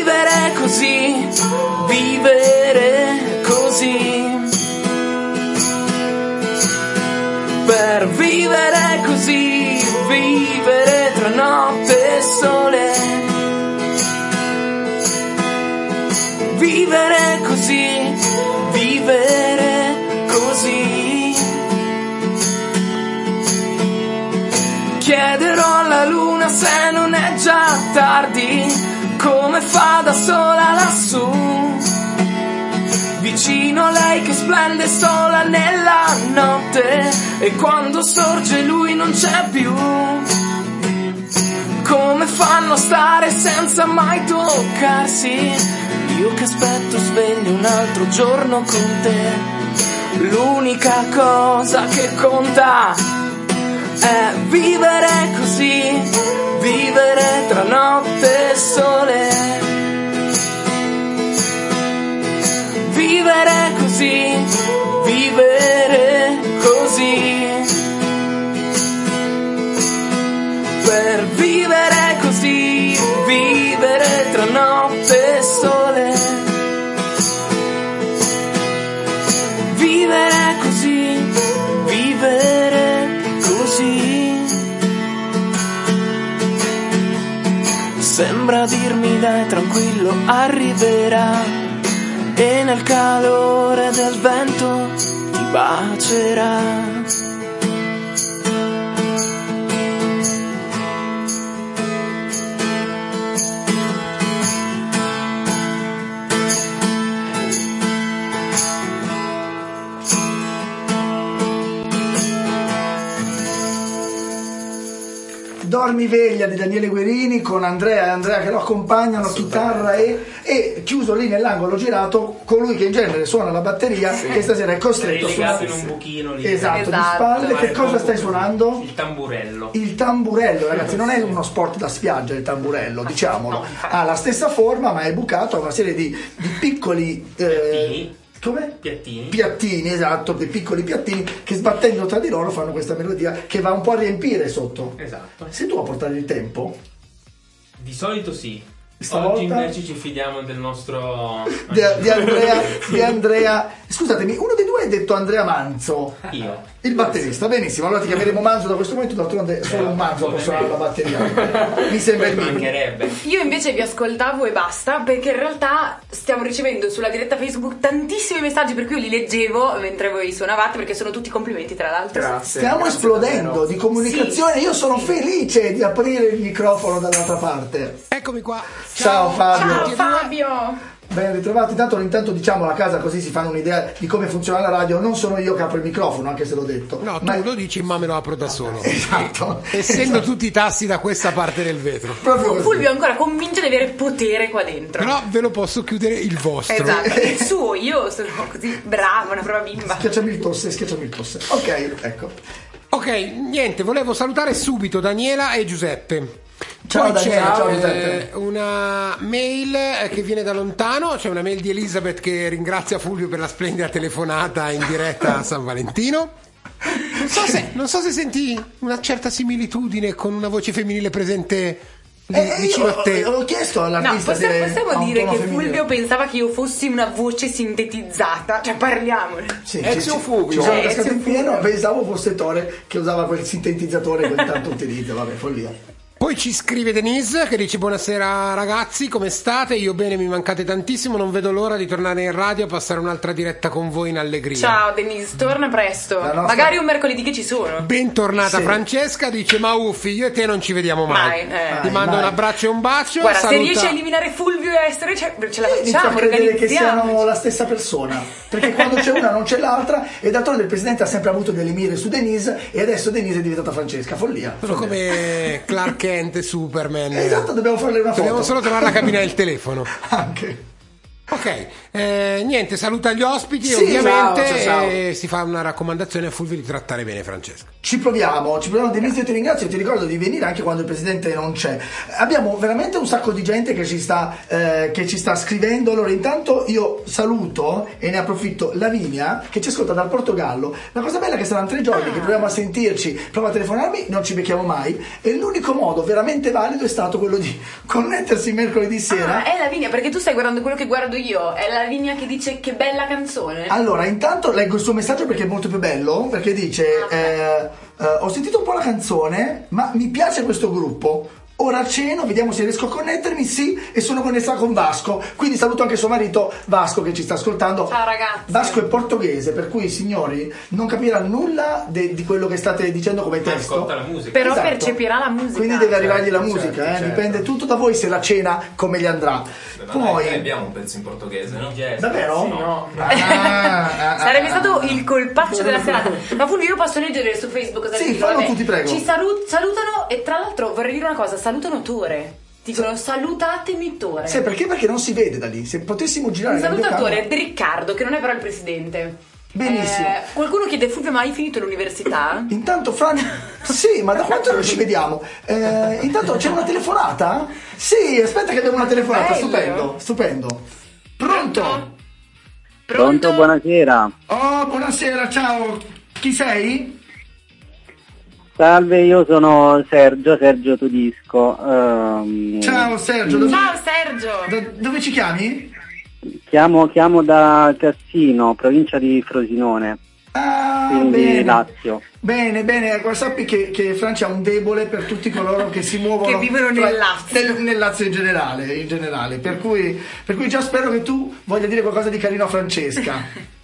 vivere così, vivere così. Per vivere così, vivere tra notte e sole. Vivere così, vivere così. Chiederò alla luna se non è già tardi, come fa da sola lassù. Vicino a lei che splende sola nella notte, e quando sorge lui non c'è più. Come fanno a stare senza mai toccarsi? Io che aspetto sveglio un altro giorno con te. L'unica cosa che conta è vivere così, vivere tra notte e sole. Vivere così, vivere così. Per vivere così, vivere tra notte e sole. Vivere così, vivere così. Sembra dirmi dai tranquillo, arriverà, e nel calore del vento ti bacerà. Dormi veglia di Daniele Guerini con Andrea e Andrea che lo accompagnano, chitarra e, e chiuso lì nell'angolo girato colui che in genere suona la batteria, sì, che stasera è costretto a suonare in un buchino lì. Esatto, esatto, di spalle. Che cosa stai suonando? Il tamburello. Il tamburello, ragazzi, non è uno sport da spiaggia il tamburello, diciamolo. Ha la stessa forma ma è bucato, ha una serie di, di piccoli eh, come? Piattini. Piattini, esatto, dei piccoli piattini che sbattendo tra di loro fanno questa melodia che va un po' a riempire sotto. Esatto. Sei tu a portare il tempo? Di solito sì. Stavolta? Oggi invece ci fidiamo del nostro Di, di Andrea, di Andrea. Scusatemi, uno dei due hai detto Andrea Manzo. Io. Il batterista, benissimo. Allora ti chiameremo Manzo da questo momento, d'altronde solo un Manzo può suonare la batteria. Mi sembra il minimo. Mancherebbe. Io invece vi ascoltavo e basta, perché in realtà stiamo ricevendo sulla diretta Facebook tantissimi messaggi, per cui io li leggevo mentre voi suonavate, perché sono tutti complimenti tra l'altro. Grazie. Stiamo grazie esplodendo davvero. di comunicazione. Sì, Io sono sì. felice di aprire il microfono dall'altra parte. Eccomi qua. Ciao, Fabio. Ciao Fabio! Ben ritrovati. Intanto, intanto diciamo la casa così si fanno un'idea di come funziona la radio. Non sono io che apro il microfono, anche se l'ho detto. No, tu ma lo dici ma me lo apro da solo. Esatto. Essendo esatto. tutti i tassi da questa parte del vetro. Proprio così. Fulvio è ancora convinto di avere potere qua dentro. Però ve lo posso chiudere il vostro. Esatto, il suo, io sono così brava, una brava bimba. Schiacciami il tosse, schiacciami il tosse. Ok, ecco. Ok, niente, volevo salutare subito Daniela e Giuseppe. Ciao, Poi Daniela, c'è ciao, eh, Giuseppe. una mail eh, che viene da lontano, c'è una mail di Elizabeth che ringrazia Fulvio per la splendida telefonata in diretta a San Valentino. Non so se, non so se senti una certa similitudine con una voce femminile presente lì, Eh, vicino io a te. ho chiesto No, all'artista possiamo, se ha possiamo un dire tono che femminile. Fulvio pensava che io fossi una voce sintetizzata, cioè parliamone. Sì, Ezio ci- ci- Fulvio. ci sono Eh, cascato in Ezio pieno, Fulvio. pensavo fosse Tore che usava quel sintetizzatore che ogni tanto utilizza, vabbè, follia. Poi ci scrive Denise che dice buonasera ragazzi, come state? Io bene, mi mancate tantissimo, non vedo l'ora di tornare in radio a passare un'altra diretta con voi in allegria. Ciao Denise, torna presto. La nostra- Magari un mercoledì che ci sono. Bentornata Sì. Francesca, dice ma uffi, io e te non ci vediamo mai. Mai, eh. Ti Mai, mando mai. un abbraccio e un bacio. Guarda, se saluta- riesci a eliminare Fulvio e a essere, cioè, ce la Inizio a facciamo, credere che siano organizziamo. la stessa persona, perché quando c'è una non c'è l'altra, e d'altronde il presidente ha sempre avuto delle mire su Denise e adesso Denise è diventata Francesca, follia. Sono follia. come Clark Kent e Superman. Esatto, dobbiamo farle una foto. Dobbiamo solo trovare la cabina del telefono. Anche. Ok, eh, niente, saluta gli ospiti, Sì, ovviamente, ciao, ciao, ciao. e si fa una raccomandazione a Fulvio di trattare bene Francesca. Ci proviamo, ci proviamo. Denise, io ti ringrazio, ti ricordo di venire anche quando il presidente non c'è. Abbiamo veramente un sacco di gente che ci sta, eh, che ci sta scrivendo. Allora, intanto io saluto e ne approfitto Lavinia, che ci ascolta dal Portogallo. La cosa bella è che saranno tre giorni che proviamo a sentirci, prova a telefonarmi, non ci becchiamo mai. E l'unico modo veramente valido è stato quello di connettersi mercoledì sera. Ah, è Lavinia, perché tu stai guardando quello che guardo io. È Lavinia che dice che bella canzone. Allora, intanto leggo il suo messaggio perché è molto più bello, perché dice eh, eh, ho sentito un po' la canzone, ma mi piace questo gruppo. Ora ceno, vediamo se riesco a connettermi. Sì, e sono connessa con Vasco. Quindi saluto anche suo marito Vasco che ci sta ascoltando. Ciao ragazzi. Vasco è portoghese, per cui signori non capirà nulla de- di quello che state dicendo come testo. Ascolta la musica. Però Esatto. percepirà la musica. Quindi deve arrivargli la Certo, musica, eh? certo. Dipende tutto da voi se la cena come gli andrà. Beh, ma Poi noi abbiamo un pezzo in portoghese, no? davvero? Sì. No. Ah, ah, ah, Sarebbe ah, stato ah. il colpaccio della serata. Ma Fulvio, io posso leggere su Facebook cosa Sì, dicono? fallo Vabbè, tu, ti prego. Ci salu- salutano e tra l'altro vorrei dire una cosa, salutano Tore. Dicono salutatemi Tore. Sì, perché? Perché non si vede da lì. Se potessimo girare Un la salutatore videocamera- di Riccardo, che non è però il presidente. Benissimo. Eh, qualcuno chiede Fulvio, ma hai finito l'università? Intanto Fran, sì, ma da quanto non ci vediamo? Eh, intanto c'è una telefonata? Sì, aspetta che abbiamo una telefonata, Bello. stupendo, stupendo. Pronto? Pronto, buonasera. Oh, buonasera, ciao. Chi sei? Salve, io sono Sergio, Sergio Tudisco. ehm, Ciao Sergio, dove, Ciao Sergio! da- dove ci chiami? Chiamo, chiamo da Cassino, provincia di Frosinone, Ah, quindi bene. Lazio. Bene, bene, ecco, sappi che, che Francia ha un debole per tutti coloro che si muovono Che vivono fra- nel Lazio. nel, nel Lazio in generale, in generale. Per cui, per cui già spero che tu voglia dire qualcosa di carino a Francesca.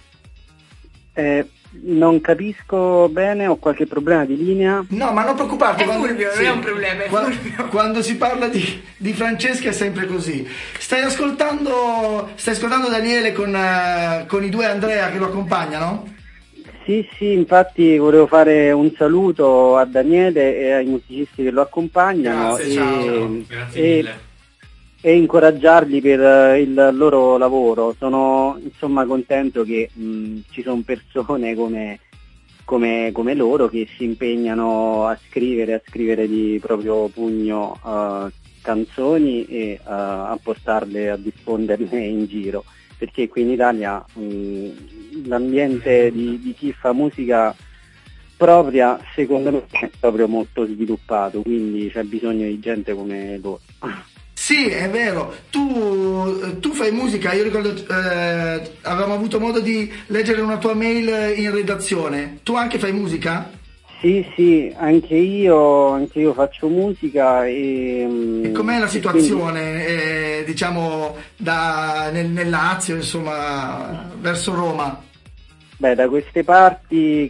Eh, non capisco bene, ho qualche problema di linea. No, ma non preoccuparti. È Fulvio, non è un problema, è Qua- Fulvio. Quando si parla di, di Francesca è sempre così. Stai ascoltando, stai ascoltando Daniele con, eh, con i due Andrea che lo accompagnano? Sì, sì, infatti volevo fare un saluto a Daniele e ai musicisti che lo accompagnano Grazie, e, ciao. Grazie e- mille. e incoraggiarli per eh, il loro lavoro. Sono insomma contento che mh, ci sono persone come, come, come loro che si impegnano a scrivere, a scrivere di proprio pugno eh, canzoni e eh, a portarle, a diffonderle in giro, perché qui in Italia mh, l'ambiente di, di chi fa musica propria secondo me è proprio molto sviluppato, quindi c'è bisogno di gente come loro. Sì, è vero. Tu, tu fai musica, io ricordo, eh, avevamo avuto modo di leggere una tua mail in redazione. Tu anche fai musica? Sì, sì, anche io, anche io faccio musica e... E com'è la e situazione, eh, diciamo, da, nel, nel Lazio, insomma, verso Roma? quindi, beh, da queste parti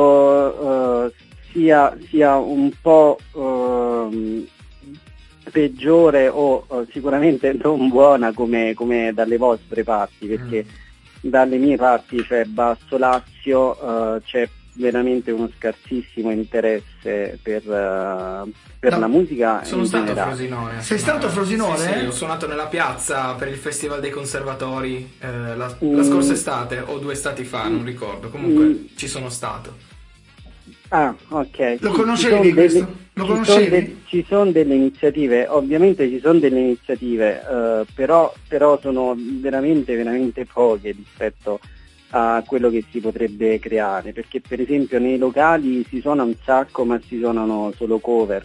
credo eh, sia, sia un po' ehm, peggiore o eh, sicuramente non buona come, come dalle vostre parti, perché dalle mie parti, cioè Basso Lazio, eh, c'è veramente uno scarsissimo interesse per, eh, per No, la musica Sono in stato a generale. Frosinone. Sei stato a Frosinone? Sì, sì, ho suonato nella piazza per il Festival dei Conservatori eh, la, la Mm. scorsa estate o due estati fa, non ricordo. Comunque Mm. ci sono stato. Ah, ok. Lo Sì, conoscevi ci sono questo? delle- Lo ci conoscevi? sono de- ci sono delle iniziative, ovviamente ci sono delle iniziative, eh, però, però sono veramente, veramente poche rispetto a quello che si potrebbe creare, perché per esempio nei locali si suona un sacco ma si suonano solo cover.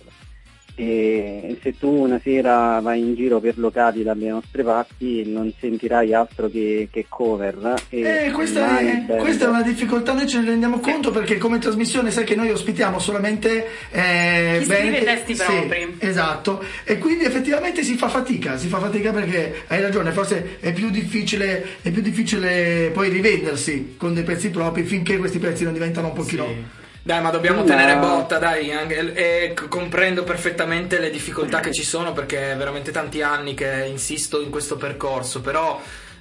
E se tu una sera vai in giro per locali dalle nostre parti non sentirai altro che, che cover. E Eh, questa, mai è, band. questa è una difficoltà, noi ce ne rendiamo conto perché come trasmissione sai che noi ospitiamo solamente eh, Chi scrive band- i testi sì, propri. esatto, e quindi effettivamente si fa fatica, si fa fatica perché hai ragione, forse è più difficile, è più difficile poi rivendersi con dei pezzi propri finché questi pezzi non diventano un pochino... Sì. Dai, ma dobbiamo No. tenere botta, dai, anche- e c- comprendo perfettamente le difficoltà che ci sono perché è veramente tanti anni che insisto in questo percorso, però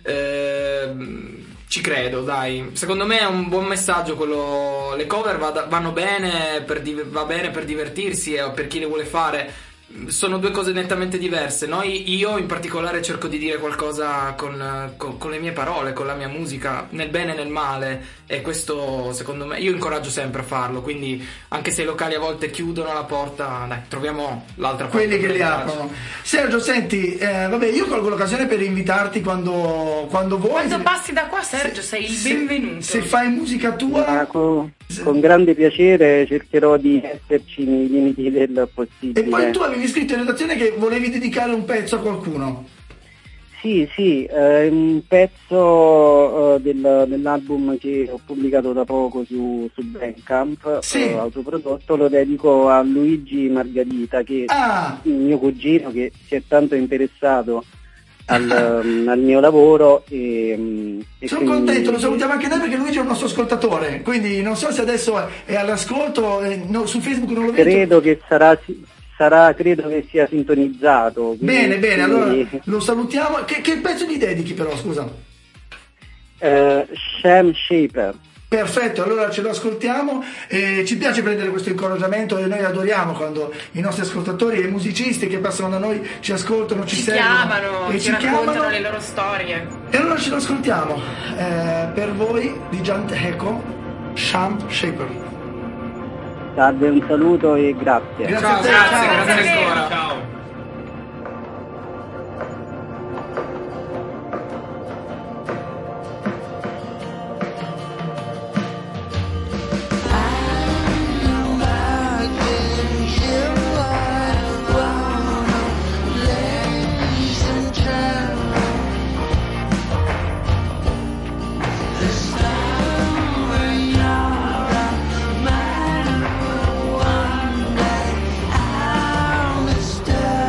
ehm, ci credo, dai. Secondo me è un buon messaggio quello, le cover vada- vanno bene per, div- va bene per divertirsi e per chi le vuole fare. sono due cose nettamente diverse. Noi, io in particolare cerco di dire qualcosa con, con, con le mie parole, con la mia musica, nel bene e nel male, e questo secondo me, io incoraggio sempre a farlo, quindi anche se i locali a volte chiudono la porta, dai, troviamo l'altra parte. Quelli che li aprono. Sergio, senti, eh, vabbè, io colgo l'occasione per invitarti quando, quando vuoi. Quando passi da qua, Sergio, sei il se, benvenuto. Se fai musica tua... Ma con, con grande piacere cercherò di esserci nei limiti del possibile. E poi tu avevi scritto in redazione che volevi dedicare un pezzo a qualcuno. Sì, sì, eh, un pezzo eh, del, dell'album che ho pubblicato da poco su, su Bandcamp, sì. eh, autoprodotto, lo dedico a Luigi Margarita, che ah. è il mio cugino che si è tanto interessato al, um, al mio lavoro e, e sono quindi... contento, lo salutiamo anche noi perché Luigi è un nostro ascoltatore, quindi non so se adesso è all'ascolto, eh, no, su Facebook non lo vedo. Credo che sarà... Sarà, credo che sia sintonizzato. Bene, bene, allora lo salutiamo. Che, che pezzo gli dedichi però, scusa? Uh, Sham Shaper. Perfetto, allora ce lo ascoltiamo e ci piace prendere questo incoraggiamento e noi adoriamo quando i nostri ascoltatori e i musicisti che passano da noi ci ascoltano, ci, ci seguono chiamano, e ci, ci raccontano chiamano. le loro storie. E allora ce lo ascoltiamo eh, per voi di Giant Echo, Sham Shaper. Salve, un saluto e grazie. Grazie ciao, a te, grazie, ciao, grazie, grazie ancora. Ciao. Stop.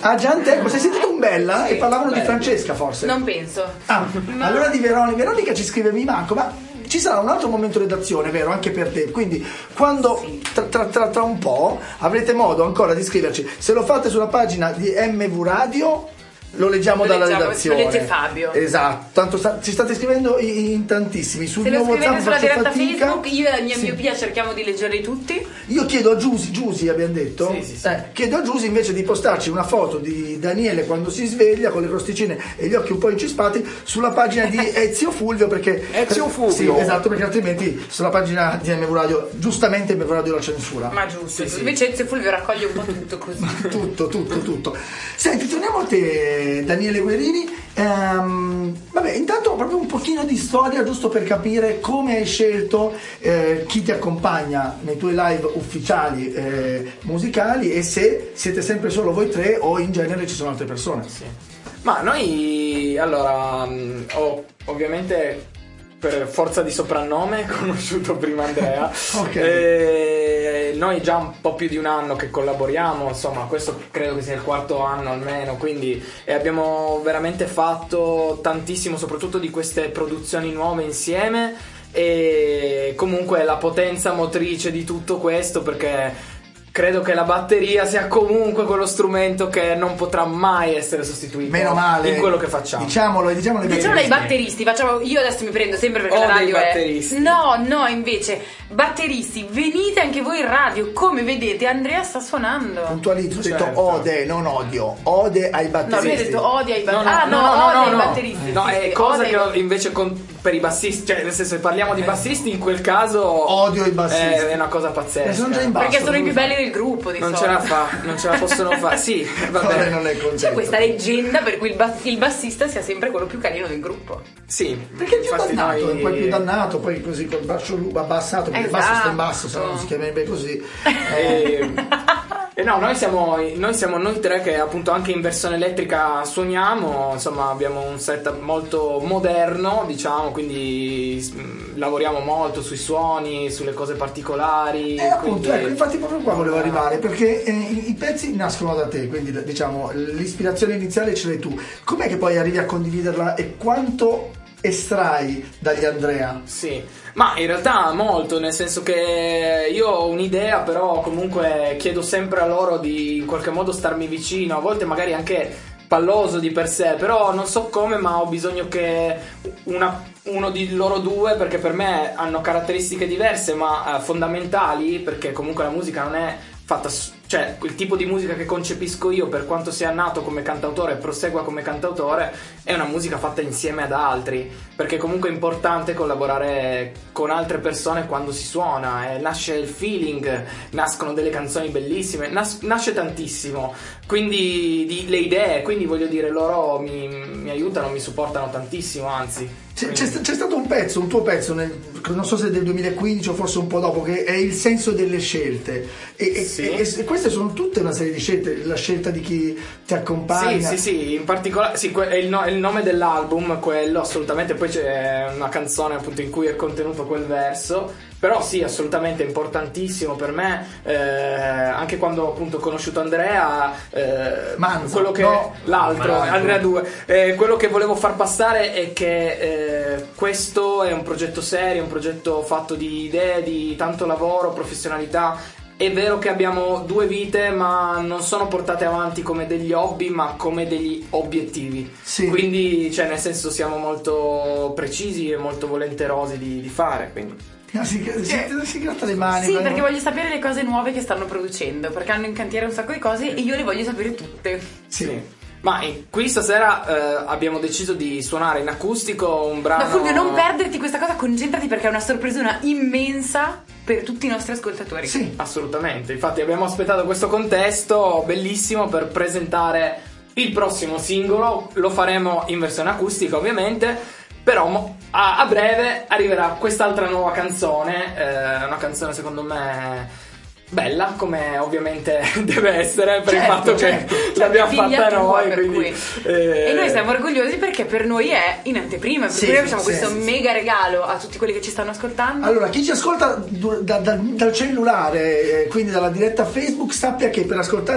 Ah, Gianteco, sei sentito un bella? E parlavano Beh. di Francesca forse? Non penso. Ah, no. Allora di Veronica. Veronica ci scrive: mi manco, ma ci sarà un altro momento redazione, vero? Anche per te. Quindi quando sì. tra, tra, tra, tra un po' avrete modo ancora di scriverci. Se lo fate sulla pagina di M V Radio, lo leggiamo lo dalla leggiamo, redazione. Lo legge Fabio. Esatto, tanto sta, ci state scrivendo in tantissimi. Sul Se mio lo scrivete WhatsApp sulla diretta fatica. Facebook, io e la mia sì. miopia cerchiamo di leggerli tutti. Io chiedo a Giusy, Giusy abbiamo detto? Sì, sì, sì. Eh, chiedo a Giusy invece di postarci una foto di Daniele quando si sveglia con le crosticine e gli occhi un po' incispati sulla pagina di Ezio Fulvio, perché Ezio Fulvio. Sì, esatto, perché altrimenti sulla pagina di M V Radio, giustamente M V Radio la censura. Ma giusto, sì, sì. Invece Ezio Fulvio raccoglie un po' tutto così. tutto, tutto, tutto. Senti, torniamo a te, Daniele Guerini. Um, vabbè, intanto proprio un pochino di storia, giusto per capire come hai scelto eh, chi ti accompagna nei tuoi live ufficiali eh, musicali, e se siete sempre solo voi tre o in genere ci sono altre persone. Sì. Ma noi, allora, mh, ho ovviamente per forza di soprannome conosciuto prima Andrea. Ok. E noi già un po' più di un anno che collaboriamo, insomma questo credo che sia il quarto anno almeno, quindi e abbiamo veramente fatto tantissimo, soprattutto di queste produzioni nuove insieme, e comunque la potenza motrice di tutto questo, perché credo che la batteria sia comunque quello strumento che non potrà mai essere sostituito. Meno male. In quello che facciamo. Diciamolo, diciamolo ai Diciamolo ai batteristi. Facciamo, io adesso mi prendo sempre perché O la radio dei è. batteristi. No, no, invece, batteristi, venite anche voi in radio. Come vedete, Andrea sta suonando. Puntualizzo, ho Certo. detto ode, non odio. Ode ai No, batteristi. lui ha detto odi ai No, batteristi. no, Ah, no, no, no, odi no, ai no. batteristi. No, Sì, è sì, cosa odi che ai- ho invece con, per i bassisti, cioè nel senso se parliamo di bassisti in quel caso Odio i bassisti. è una cosa pazzesca. Eh, sono già in basso. Perché sono i più belli del gruppo, di Non ce solito. la fa, non ce la possono fare. Sì, Vabbè, vabbè. non è contento. C'è questa leggenda per cui il, ba- il bassista sia sempre quello più carino del gruppo. Sì, Perché è più infatti dannato, noi- è poi più dannato, poi così col basso lu- abbassato, perché il Esatto. basso sta in basso, se no non si chiamerebbe così. E, e no, noi siamo, noi siamo noi tre che appunto anche in versione elettrica suoniamo, insomma abbiamo un setup molto moderno, diciamo, quindi mh, lavoriamo molto sui suoni, sulle cose particolari. Eh, appunto, quindi- ecco, infatti proprio qua volevo arrivare, perché eh, i, i pezzi nascono da te, quindi diciamo l'ispirazione iniziale ce l'hai tu. Com'è che poi arrivi a condividerla e quanto estrai dagli Andrea? Sì, ma in realtà molto, nel senso che io ho un'idea, però comunque chiedo sempre a loro di in qualche modo starmi vicino, a volte magari anche palloso di per sé, però non so come, ma ho bisogno che una, uno di loro due, perché per me hanno caratteristiche diverse ma eh, fondamentali, perché comunque la musica non è fatta, cioè il tipo di musica che concepisco io, per quanto sia nato come cantautore e prosegua come cantautore, è una musica fatta insieme ad altri, perché comunque è importante collaborare con altre persone quando si suona, e nasce il feeling, nascono delle canzoni bellissime, nas- nasce tantissimo, quindi di, le idee, quindi voglio dire loro mi, mi aiutano, mi supportano tantissimo, anzi. C'è, c'è, c'è stato un pezzo, un tuo pezzo, nel, non so se del duemilaquindici o forse un po' dopo, che è il senso delle scelte. E, e- Sì. e, e queste sono tutte una serie di scelte, la scelta di chi ti accompagna. Sì, sì, sì, in particolare sì, que- è, il no- è il nome dell'album, quello, assolutamente, poi c'è una canzone appunto in cui è contenuto quel verso, però sì, assolutamente importantissimo per me, eh, anche quando appunto ho conosciuto Andrea, eh, Manzo, quello che no. l'altro, Manzo. Andrea due, eh, quello che volevo far passare è che eh, questo è un progetto serio, un progetto fatto di idee, di tanto lavoro, professionalità. È vero che abbiamo due vite, ma non sono portate avanti come degli hobby, ma come degli obiettivi. Sì. Quindi, cioè, nel senso, siamo molto precisi e molto volenterosi di, di fare. Quindi. Ah, si, si, si gratta le mani. Sì, ma- perché voglio sapere le cose nuove che stanno producendo, perché hanno in cantiere un sacco di cose e io le voglio sapere tutte. Sì. Ma eh, qui stasera eh, abbiamo deciso di suonare in acustico un brano. No, Fulvio, non perderti questa cosa, concentrati perché è una sorpresona immensa per tutti i nostri ascoltatori. Sì. Assolutamente. Infatti abbiamo aspettato questo contesto bellissimo per presentare il prossimo singolo. Lo faremo in versione acustica, ovviamente. Però mo- a, a breve arriverà quest'altra nuova canzone. eh, Una canzone secondo me bella, come ovviamente deve essere, per Certo, il fatto certo. che l'abbiamo Figlia fatta tua, noi, per quindi, cui. eh, E noi siamo orgogliosi perché per noi è in anteprima, per Sì, cui noi facciamo sì, questo sì, sì. mega regalo a tutti quelli che ci stanno ascoltando. Allora, chi ci ascolta du- da- da- dal cellulare, eh, quindi dalla diretta Facebook, sappia che per ascoltare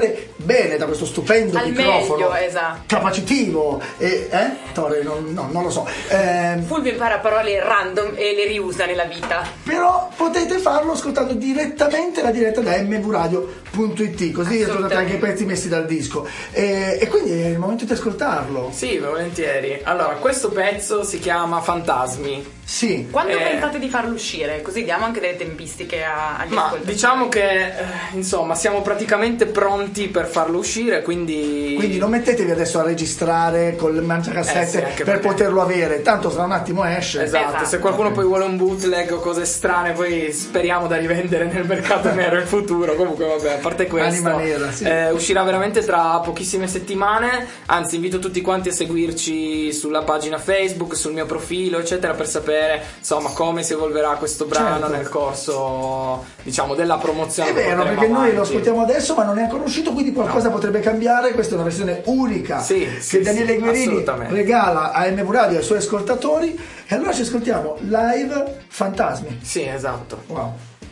bene da questo stupendo Al microfono meglio, esatto. capacitivo e eh? Tore, non, no, non lo so. Eh, Fulvio impara parole random e le riusa nella vita. però potete farlo ascoltando direttamente la diretta da m v radio punto i t, così ascoltate anche i pezzi messi dal disco. E, e quindi è il momento di ascoltarlo. Sì, volentieri. Allora, questo pezzo si chiama Fantasmi. Sì. Quando Eh, pensate di farlo uscire? Così diamo anche delle tempistiche a- agli Ma ascoltatori. diciamo che eh, insomma siamo praticamente pronti per farlo uscire, quindi Quindi non mettetevi adesso a registrare col mangiacassette Eh sì, anche per perché- poterlo avere, tanto tra un attimo esce. Esatto, se qualcuno poi vuole un bootleg o cose strane, poi speriamo da rivendere nel mercato nero in futuro. Comunque vabbè, a parte questo, Anima nera, sì. eh, uscirà veramente tra pochissime settimane. Anzi, invito tutti quanti a seguirci sulla pagina Facebook, sul mio profilo, eccetera, per sapere insomma come si evolverà questo brano Certo. nel corso, diciamo, della promozione. È che vero, porteremo perché noi lo avanti. ascoltiamo adesso ma non è ancora uscito, quindi qualcosa potrebbe cambiare. Questa è una versione unica Sì, che sì, Daniele sì, Guerini assolutamente. regala a M V Radio ai suoi ascoltatori. E allora ci ascoltiamo live Fantasmi. Sì, esatto. Wow.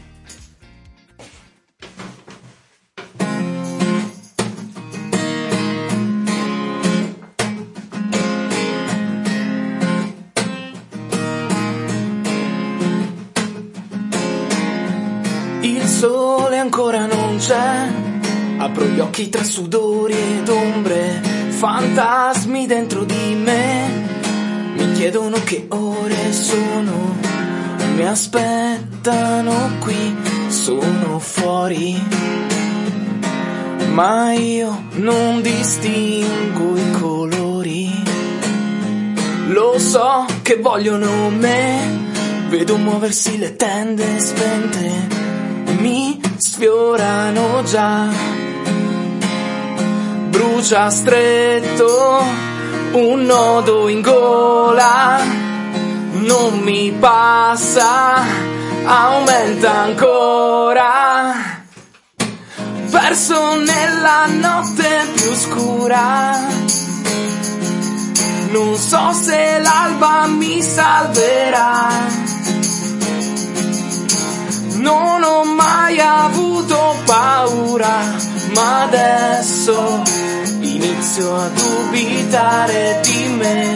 Il sole ancora non c'è, apro gli occhi tra sudori ed ombre, fantasmi dentro di me, mi chiedono che ore sono, mi aspettano qui, sono fuori, ma io non distingo i colori, lo so che vogliono me, vedo muoversi le tende spente, mi sfiorano già, brucia stretto un nodo in gola, non mi passa, aumenta ancora, perso nella notte più scura, non so se l'alba mi salverà. Non ho mai avuto paura, ma adesso inizio a dubitare di me.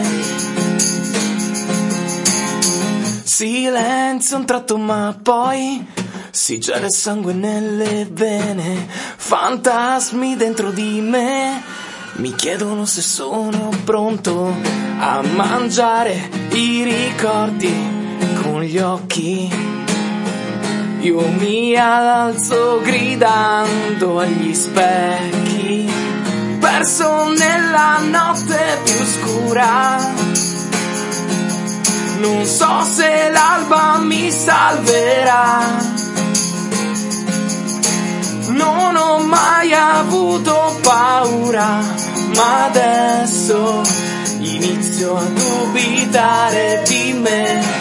Silenzio un tratto, ma poi si gela il sangue nelle vene. Fantasmi dentro di me mi chiedono se sono pronto a mangiare i ricordi con gli occhi. Io mi alzo gridando agli specchi, perso nella notte più scura, non so se l'alba mi salverà, non ho mai avuto paura, ma adesso inizio a dubitare di me.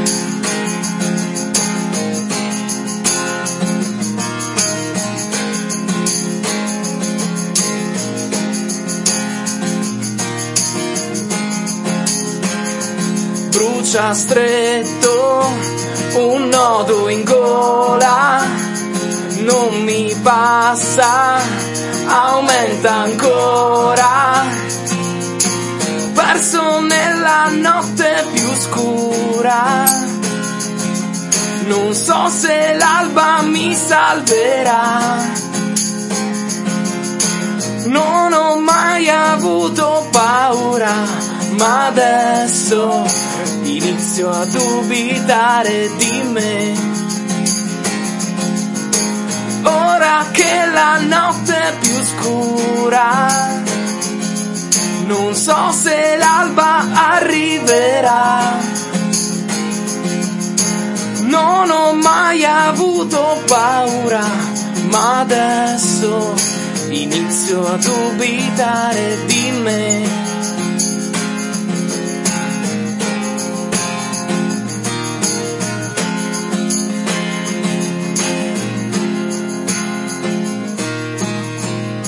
Brucia stretto un nodo in gola, non mi passa, aumenta ancora, perso nella notte più scura, non so se l'alba mi salverà, non ho mai avuto paura, ma adesso inizio a dubitare di me. Ora che la notte è più scura, non so se l'alba arriverà, non ho mai avuto paura, ma adesso inizio a dubitare di me.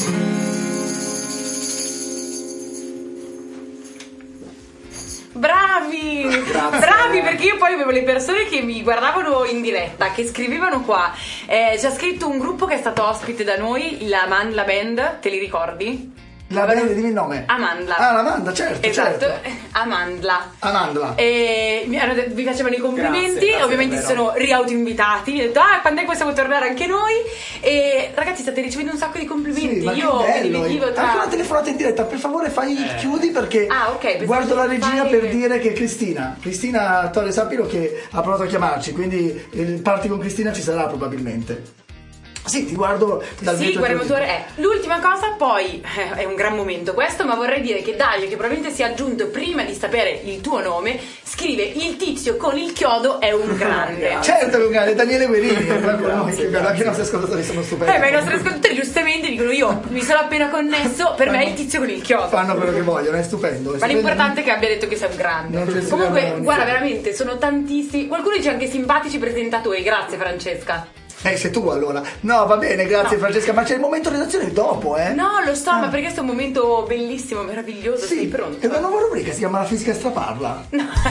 Bravo! bravi! Grazie. Bravi, perché io poi avevo le persone che mi guardavano in diretta, che scrivevano qua. Eh, c'è scritto un gruppo che è stato ospite da noi, la Mandla Band, te li ricordi? La band, dimmi il nome. Amandla. Ah, l'Amanda, certo, esatto. certo. Amandla. Amandla. E mi, hanno detto- vi facevano i complimenti. Grazie, grazie, ovviamente si davvero. sono riautoinvitati. Mi hanno detto, ah, quando è che possiamo tornare anche noi? E ragazzi, state ricevendo un sacco di complimenti. Sì, ma Io che mi bello, dividivo eh. tra. Anche una telefonata in diretta, per favore fai Eh. chiudi perché Ah, ok, pensavo guardo la che regia fai- per dire che Cristina Cristina Torre Sapiro che ha provato a chiamarci, quindi il party con Cristina ci sarà probabilmente. Sì, ti guardo dal Sì, vetro guarda il così. motore è. L'ultima cosa, poi eh, è un gran momento questo, ma vorrei dire che Dario, che probabilmente si è aggiunto prima di sapere il tuo nome, scrive: il tizio con il chiodo è un grande. Certo, che un grande, Daniele Guerini, Grazie, noi, grazie. che anche i nostri ascoltatori sono stupendi. Eh, ma i nostri ascoltatori giustamente dicono: io mi sono appena connesso, per me è il tizio con il chiodo. Fanno quello che vogliono, è stupendo. È Ma stupendo. l'importante è che abbia detto che sei un grande. Non ci Comunque, sbagliamo, guarda, sì. veramente, sono tantissimi. Qualcuno dice anche simpatici presentatori. Grazie, Francesca. Eh, sei tu allora. No, va bene, grazie No. Francesca, ma c'è il momento redazione dopo, eh? No, lo so, ma perché questo è un momento bellissimo, meraviglioso. Sì, Sei pronto? è una nuova rubrica, si chiama La fisica straparla.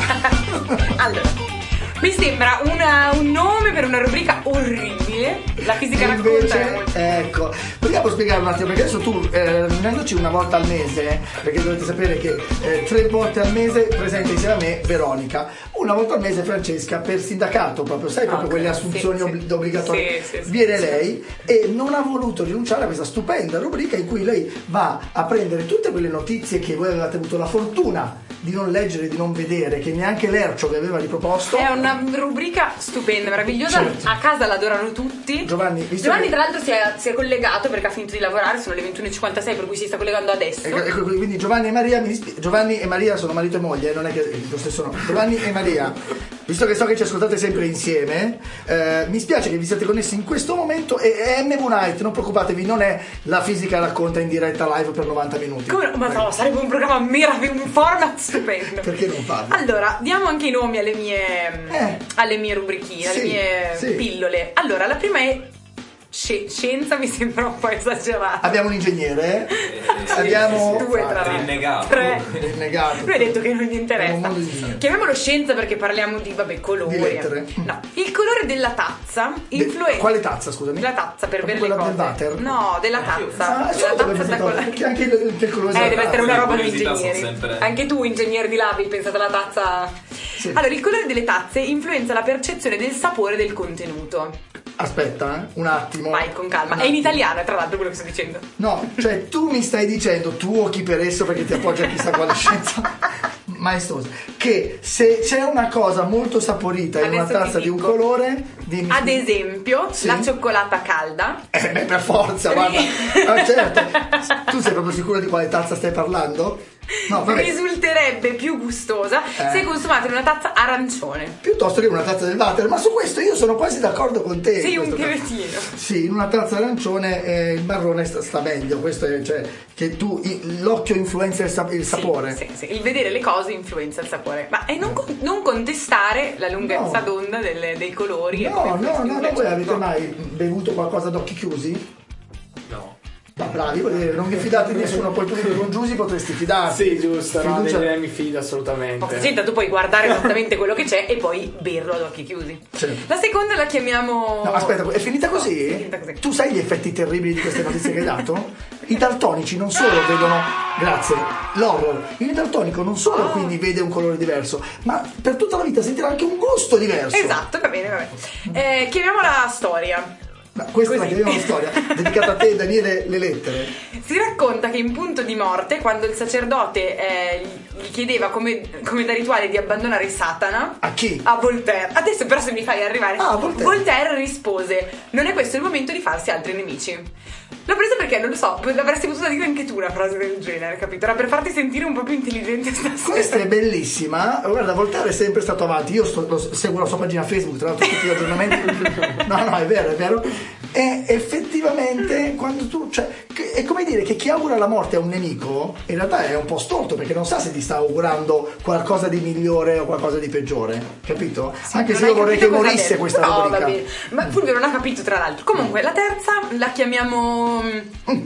Allora, mi sembra una- un nome per una rubrica orribile. La fisica racconta. è Invece, molto- ecco, vogliamo spiegare un attimo perché adesso tu, eh, riunendoci una volta al mese, perché dovete sapere che eh, tre volte al mese presenta insieme a me Veronica, una volta al mese Francesca per sindacato, proprio sai, proprio Ok, quelle assunzioni sì, sì. obli- obbligatorie. Sì, sì, sì, Viene sì. lei e non ha voluto rinunciare a questa stupenda rubrica in cui lei va a prendere tutte quelle notizie che voi avevate avuto la fortuna di non leggere, di non vedere, che neanche Lercio vi aveva riproposto. È una rubrica stupenda, meravigliosa. Certo. A casa l'adorano tutti. Giovanni, visto Giovanni, che- tra l'altro, si è, si è collegato perché ha finito di lavorare. Sono le ventuno e cinquantasei, per cui si sta collegando adesso. Ecco, ecco, quindi Giovanni e Maria mi dispi- Giovanni e Maria sono marito e moglie, non è che lo stesso nome. Giovanni e Maria, visto che so che ci ascoltate sempre insieme, eh, mi spiace che vi siate connessi in questo momento e è M V Night, non preoccupatevi, non è La fisica racconta in diretta live per novanta minuti. Come no? Ma no, sarebbe un programma meraviglioso, un format stupendo. Perché non farlo? Allora, diamo anche i nomi alle mie, Eh. alle mie rubrichine, alle Sì, mie sì. pillole. Allora, la prima è sci- scienza, mi sembra un po' esagerato. Abbiamo un ingegnere, eh? abbiamo Due, tra l'altro. Rinnegato. Tre. Rinnegato. Lui ha detto che non gli Abbiamo un interessa. mondo di ingegneri. Chiamiamolo scienza perché parliamo di, vabbè, colori. Di lettere. No, il colore della tazza influenza. Quale tazza, scusami? La tazza per Proprio bere le quella cose. del water? No, della tazza. Ah, della solo tazza per da queste quella. cose, perché anche il, il colore Eh, della deve tazza. essere una roba da curiosità sono ingegneri. sempre- Anche tu, ingegnere di là, avevi pensato alla tazza. Sì. Allora, il colore delle tazze influenza la percezione del sapore del contenuto. Aspetta, eh, un attimo. Vai con calma. Un È in attimo. italiano, tra l'altro, quello che sto dicendo. No, cioè tu mi stai dicendo, tu o chi per esso perché ti appoggia a chissà quale scienza maestosa, che se c'è una cosa molto saporita in una Adesso ti tazza di un dico. colore, dimmi. Ad esempio, Sì. la cioccolata calda. Eh beh, per forza, guarda. Ah, certo. Tu sei proprio sicuro di quale tazza stai parlando? No, vabbè. Risulterebbe più gustosa Eh. se consumata in una tazza arancione. Piuttosto che una tazza del water, ma su questo io sono quasi d'accordo con te. Sei in un questo caso. cretino. Sì, in una tazza arancione eh, il marrone sta, sta meglio. Questo è, cioè, che tu i- l'occhio influenza il, sap- il sapore. Sì, sì, il vedere le cose influenza il sapore. Ma e non, con- non contestare la lunghezza No. d'onda delle- dei colori. e No, come no, influenza- no, no, voi avete No. mai bevuto qualcosa ad occhi chiusi? No. Ma bravi, vuol dire, non vi fidate di nessuno, poi tu con Giusy potresti fidarti. Sì, giusto, no, Fiducia- di lei mi fido assolutamente. Oh, senta, tu puoi guardare esattamente quello che c'è e poi berlo ad occhi chiusi. Certo. La seconda la chiamiamo. No, aspetta, è finita così? È finita così. Tu sai gli effetti terribili di queste notizie che hai dato? I daltonici non solo vedono, grazie, l'horror. Il daltonico non solo Oh. quindi vede un colore diverso, ma per tutta la vita sentirà anche un gusto diverso. Esatto, va bene, va bene. Eh, chiamiamola storia. Ma questa Così. è la una storia dedicata a te, Daniele, le lettere. Si racconta che in punto di morte, quando il sacerdote eh, gli chiedeva come, come da rituale di abbandonare Satana, A chi? a Voltaire. Adesso però se mi fai arrivare. Ah, Voltaire. rispose: non è questo il momento di farsi altri nemici. L'ho presa perché non lo so, l'avresti potuto dire anche tu una frase del genere, capito? Era per farti sentire un po' più intelligente stasera. Questa è bellissima. Guarda, Voltaire è sempre stato avanti. Io sto- lo- seguo la sua pagina Facebook, tra l'altro tutti gli aggiornamenti. No, no, è vero, è vero. E effettivamente quando tu, cioè, che- è come dire che chi augura la morte a un nemico in realtà è un po' storto perché non sa se ti sta augurando qualcosa di migliore o qualcosa di peggiore, capito? Anche se Non io hai vorrei che capito cosa ha morisse detto. questa no, rubrica. va bene. Ma Fulvio non ha capito, tra l'altro. Comunque, la terza la chiamiamo. Mm,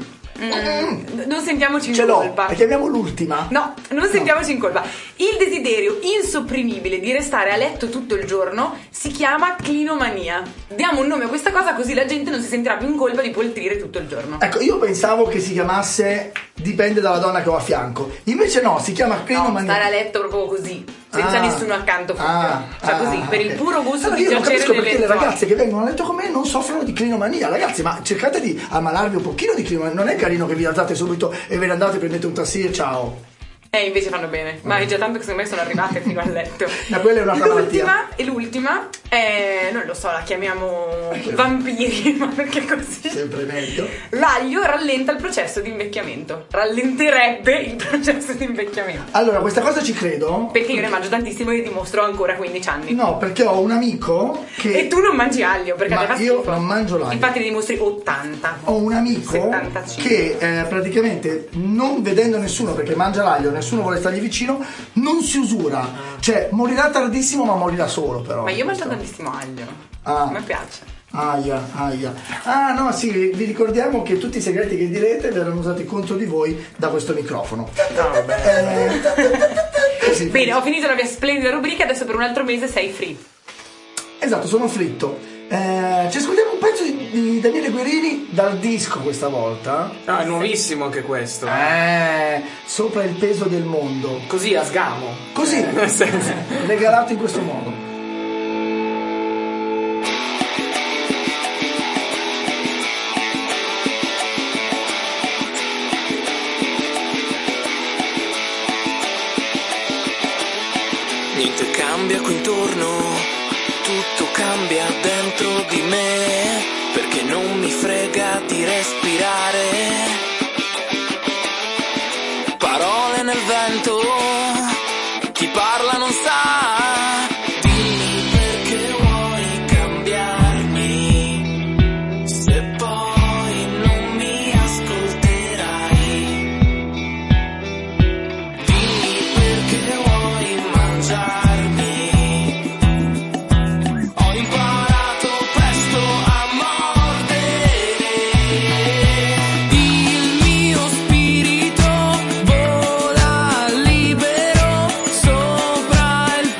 Mm, non sentiamoci in Ce l'ho, colpa. la chiamiamo l'ultima? No, non sentiamoci in colpa. Il desiderio insopprimibile di restare a letto tutto il giorno si chiama clinomania. Diamo un nome a questa cosa così la gente non si sentirà più in colpa di poltrire tutto il giorno. Ecco, io pensavo che si chiamasse dipende dalla donna che ho a fianco. Invece no, si chiama clinomania. No, stare a letto proprio così, senza Ah. nessuno accanto. Ah, cioè ah, così, per il ok. puro gusto Allora, di io non piacere capisco perché le delle ragazze che vengono a letto con me non soffrono di clinomania. Ragazzi, ma cercate di ammalarvi un pochino di clinomania. Non è carino che vi alzate subito e ve ne andate, prendete un tassì e ciao. Eh, invece fanno bene. Ma è già tanto che secondo me sono arrivate fino al letto. Ma quella è un'altra L'ultima, malattia. e l'ultima è, non lo so, la chiamiamo vampiri, ma perché così? Sempre meglio. L'aglio rallenta il processo di invecchiamento. Rallenterebbe il processo di invecchiamento. Allora, questa cosa ci credo. Perché io ne mangio tantissimo e dimostro ancora quindici anni. No, perché ho un amico che... E tu non mangi aglio, perché Ma a te fa io schifo. non mangio l'aglio. Infatti ne dimostri ottanta. Ho un amico settantacinque. che eh, praticamente non vedendo nessuno perché mangia l'aglio, nessuno vuole stargli vicino, non si usura. Cioè, morirà tardissimo, ma morirà solo però. Ma io mangio tantissimo aglio. Ah. A me piace. Aia, aia. Ah no, sì, vi ricordiamo che tutti i segreti che direte verranno usati contro di voi da questo microfono. No, vabbè. Eh, così. Bene, ho finito la mia splendida rubrica, adesso per un altro mese sei free. Esatto, sono fritto. Eh, ci ascoltiamo un pezzo di, di Daniele Guerini dal disco questa volta. Ah, è nuovissimo anche questo. Eh, sopra il peso del mondo. Così a sgamo. Così, Nel senso. regalato in questo modo. Niente cambia qui intorno, tutto cambia dentro di me, perché non mi frega di respirare. Parole nel vento, chi parla non sa, dimmi perché vuoi cambiarmi, se poi non mi ascolterai, dimmi perché vuoi mangiarmi. Ho imparato presto a mordere, il mio spirito vola libero sopra il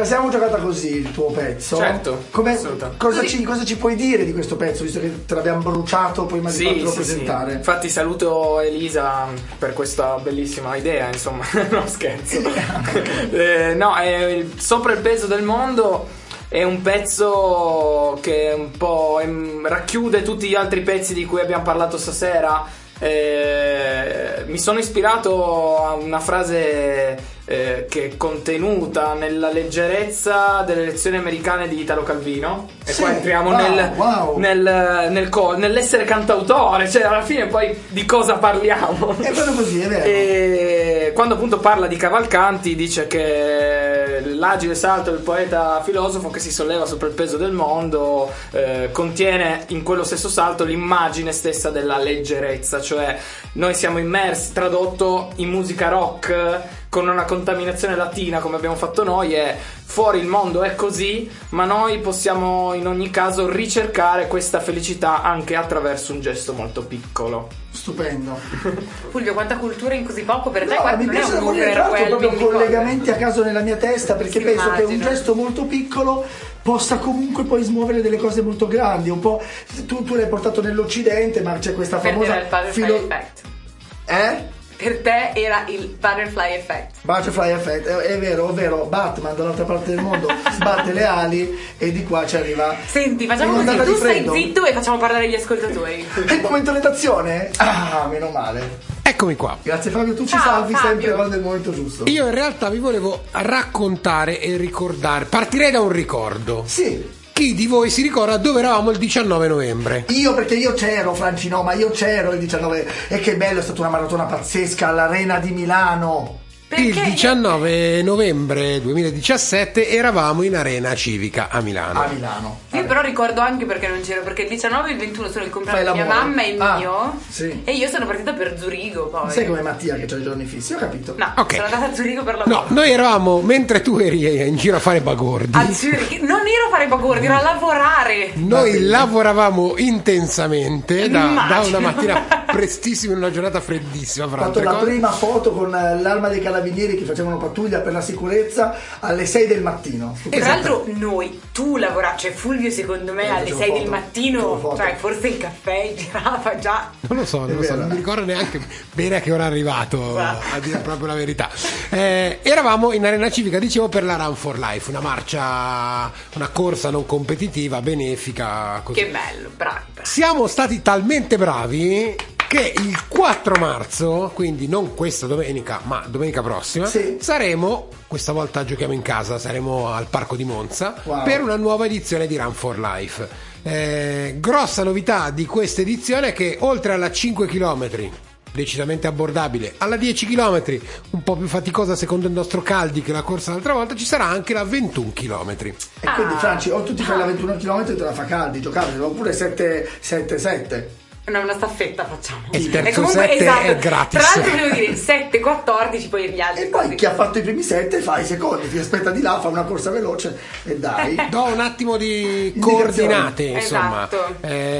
l'abbiamo giocata così il tuo pezzo. Certo, Come, assolutamente. cosa, ci, cosa ci puoi dire di questo pezzo, visto che te l'abbiamo bruciato prima di Sì, fartelo sì, presentare? sì. Infatti saluto Elisa per questa bellissima idea, insomma, no scherzo. eh, no, è Sopra il peso del mondo. È un pezzo che un po' em, racchiude tutti gli altri pezzi di cui abbiamo parlato stasera. Eh, mi sono ispirato a una frase eh, che è contenuta nella leggerezza delle lezioni americane di Italo Calvino. E Sì, qua entriamo wow, nel, wow. nel, nel co- nell'essere cantautore, cioè alla fine poi di cosa parliamo. È proprio così, è vero. E quando appunto parla di Cavalcanti dice che l'agile salto del poeta filosofo che si solleva sopra il peso del mondo eh, contiene in quello stesso salto l'immagine stessa della leggerezza, cioè noi siamo immersi, tradotto, in musica rock con una contaminazione latina come abbiamo fatto noi, e fuori il mondo è così, ma noi possiamo in ogni caso ricercare questa felicità anche attraverso un gesto molto piccolo. Stupendo. Fulvio, quanta cultura in così poco per te? No, Qua mi non è piace un morire, tra l'altro, proprio overwhelming di cose. collegamenti a caso nella mia testa, perché Sì, penso che un immagino. gesto molto piccolo possa comunque poi smuovere delle cose molto grandi. Un po' tu, tu l'hai portato nell'occidente, ma c'è questa Per te famosa era il butterfly filo- effect. Eh? Per te era il butterfly effect. Butterfly effect, è, è vero, ovvero Batman dall'altra parte del mondo sbatte le ali e di qua ci arriva. Senti, facciamo così, un'ondata tu di stai freddo. zitto e facciamo parlare gli ascoltatori. È il momento lettazione? Ah, meno male. Eccomi qua. Grazie Fabio, tu ci Ciao, salvi Fabio. sempre quando è il momento giusto. Io in realtà vi volevo raccontare e ricordare. Partirei da un ricordo. Sì. Chi di voi si ricorda dove eravamo il diciannove novembre? Io, perché io c'ero, Francino, ma io c'ero il diciannove, e che bello, è stata una maratona pazzesca all'Arena di Milano. Il diciannove novembre duemiladiciassette eravamo in Arena Civica a Milano. A Milano. Io però ricordo anche perché non c'ero, perché il diciannove e il ventuno sono il compleanno Fai di mia l'amore. mamma e il Ah, mio, sì. e io sono partita per Zurigo poi. Sai come Mattia che c'ha i giorni fissi, ho capito. No, Ok. sono andata a Zurigo per No, lavoro. noi eravamo, mentre tu eri in giro a fare bagordi, A Zurigo. Non ero a fare i bagordi, ero a lavorare. noi lavoravamo intensamente da, Immagino. da una mattina prestissima in una giornata freddissima. Ho Fra fatto altre la cose. prima foto con eh, l'arma dei carabinieri che facevano pattuglia per la sicurezza alle sei del mattino. E tra l'altro noi, tu lavoravi, cioè Fulvio secondo me Eh, alle facevo sei foto. del Facevo mattino, foto. cioè forse il caffè girava già. Non lo so, non lo so, vero. non mi ricordo neanche bene a che ora è arrivato, Guarda. a dire proprio la verità. Eh, eravamo in Arena Civica, dicevo, per la Run for Life, una marcia, una corsa non competitiva, benefica, così. Che bello, bravi, bravi. Siamo stati talmente bravi che il quattro marzo, quindi non questa domenica, ma domenica prossima, Sì. saremo, questa volta giochiamo in casa, saremo al Parco di Monza, Wow. per una nuova edizione di Run for Life. Eh, grossa novità di questa edizione è che oltre alla cinque chilometri, decisamente abbordabile, alla dieci chilometri, un po' più faticosa secondo il nostro Caldi che la corsa l'altra volta, ci sarà anche la ventuno chilometri. E quindi Ah. Franci, o tu ti fai la ventuno chilometri e te la fa Caldi, giocabile, oppure sette sette sette. No, una staffetta facciamo. E il E terzo comunque, sette esatto. è gratis. Tra l'altro volevo dire sette quattordici, poi gli altri. E poi così. chi ha fatto i primi sette fa i secondi, ti aspetta di là, fa una corsa veloce e dai. Do un attimo di Indicazioni. coordinate, insomma. Esatto.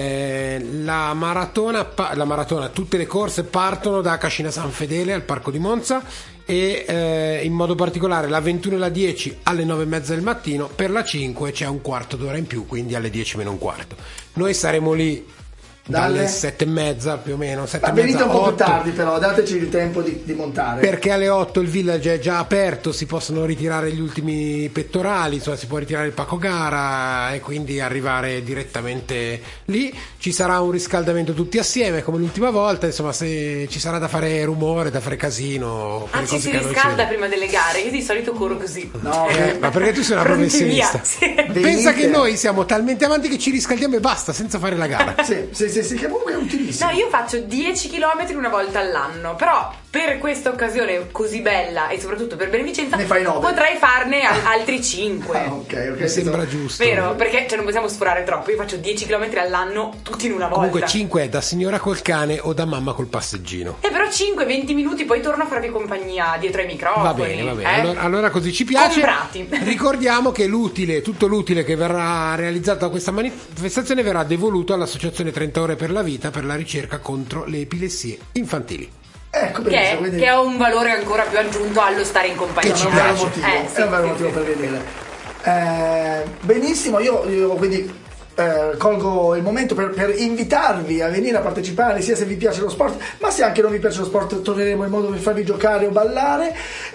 Eh, la maratona, pa- la maratona, tutte le corse partono da Cascina San Fedele al Parco di Monza e eh, in modo particolare la ventuno e la dieci alle nove e mezza del mattino, per la cinque c'è un quarto d'ora in più, quindi alle dieci meno un quarto. Noi saremo lì dalle Dalle? sette e mezza più o meno, sette Ma e venite mezza, un po' più otto. tardi però, dateci il tempo di, di montare. Perché alle otto il village è già aperto, si possono ritirare gli ultimi pettorali, insomma si può ritirare il pacco gara e quindi arrivare direttamente lì. Ci sarà un riscaldamento tutti assieme come l'ultima volta, insomma se ci sarà da fare rumore, da fare casino, quelle Anzi, cose si che a noi ci riscalda vedono. prima delle gare. Io di solito corro così. No, Eh, ma perché tu sei una Pronti professionista? via, sì. Pensa Venite. che noi siamo talmente avanti che ci riscaldiamo e basta, senza fare la gara. Sì, sì, sì, sì, che comunque è utilissimo. No, io faccio dieci chilometri una volta all'anno, però per questa occasione così bella e soprattutto per beneficenza Ne fai nove. potrei farne al- altri cinque. Ah, ok, ok. Mi sembra giusto. Vero? Perché cioè, non possiamo sforare troppo. Io faccio dieci chilometri all'anno tutti in una volta. Comunque cinque è da signora col cane o da mamma col passeggino. E però cinque venti minuti poi torno a farvi compagnia dietro ai microfoni. Va bene, va bene. eh? Allora, allora così ci piace. Comprati. Ricordiamo che l'utile, tutto l'utile che verrà realizzato da questa manifestazione verrà devoluto all'Associazione trenta ore per la vita per la ricerca contro le epilessie infantili. Ecco, Che, benissimo, è, quindi che ha un valore ancora più aggiunto allo stare in compagnia. Che è ci un vero piace. motivo, Eh, sì, è un vero sì, motivo sì, per sì. vedere. Eh, benissimo, io, io quindi eh, colgo il momento per, per invitarvi a venire a partecipare, sia se vi piace lo sport, ma se anche non vi piace lo sport torneremo in modo per farvi giocare o ballare.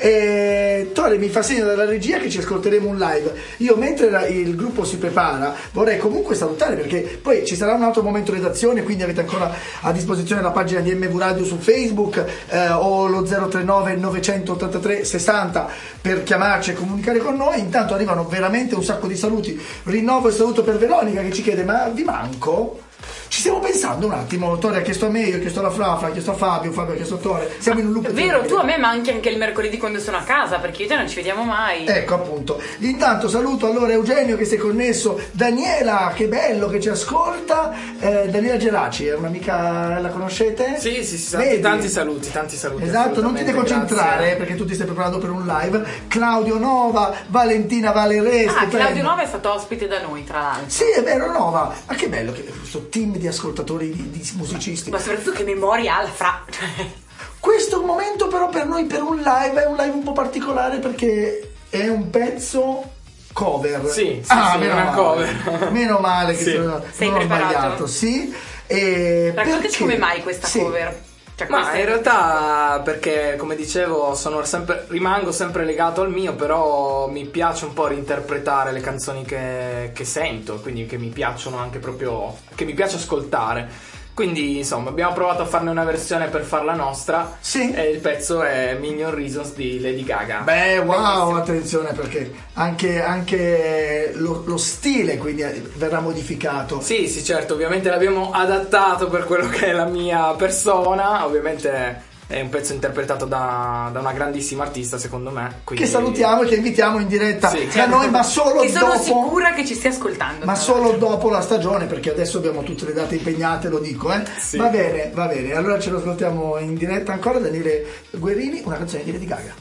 E Tore mi fa segno dalla regia che ci ascolteremo un live. Io mentre la, il gruppo si prepara vorrei comunque salutare, perché poi ci sarà un altro momento redazione, quindi avete ancora a disposizione la pagina di M V Radio su Facebook eh, o lo zero tre nove nove otto tre sessanta per chiamarci e comunicare con noi. Intanto arrivano veramente un sacco di saluti. Rinnovo il saluto per Veronica che ci chiede: ma vi manco? Ci stiamo pensando un attimo. Tore ha chiesto a me, io ho chiesto alla Fra, Fra ha chiesto a Fabio, Fabio ha chiesto a Tore. Siamo in un loop. È vero, tu a me manchi anche il mercoledì quando sono a casa, perché io e te non ci vediamo mai. Ecco appunto. Intanto saluto allora Eugenio che si è connesso, Daniela, che bello che ci ascolta, eh, Daniela Geraci, è un'amica, la conoscete? Sì, sì, sì, tanti, tanti saluti, tanti saluti. Esatto, non ti deconcentrare grazie. Perché tu ti stai preparando per un live. Claudio Nova, Valentina Valeresti. Ah, Claudio Nova è stato ospite da noi, tra l'altro. Sì, è vero, Nova. Ma che bello che questo team di ascoltatori, di, di musicisti. Ma soprattutto che memoria ha la Fra. Questo momento però per noi, per un live, è un live un po' particolare perché è un pezzo cover. Sì, sì, ah, sì, meno una male. cover. Meno male che Sì. sono, Sei non ho preparato? sbagliato, sì. E Raccontaci perché- come mai questa sì. cover. Cioè, Ma questa- in realtà perché, come dicevo, sono sempre, rimango sempre legato al mio, però mi piace un po' reinterpretare le canzoni che, che sento, quindi che mi piacciono anche proprio, che mi piace ascoltare. Quindi insomma abbiamo provato a farne una versione per farla nostra. Sì. E il pezzo è Million Reasons di Lady Gaga. Beh, wow, Bellissimo. attenzione, perché anche, anche lo, lo stile quindi verrà modificato. Sì, sì, certo, ovviamente l'abbiamo adattato per quello che è la mia persona. Ovviamente è un pezzo interpretato da, da una grandissima artista, secondo me. Quindi... Che salutiamo e che invitiamo in diretta Sì, da certo. noi, ma solo Che sono dopo. sicura che ci stia ascoltando. Ma tra solo l'altro. dopo la stagione, perché adesso abbiamo tutte le date impegnate, lo dico, eh. Sì. Va bene, va bene. Allora ce lo ascoltiamo in diretta ancora, Daniele Guerrini, una canzone di Lady Gaga.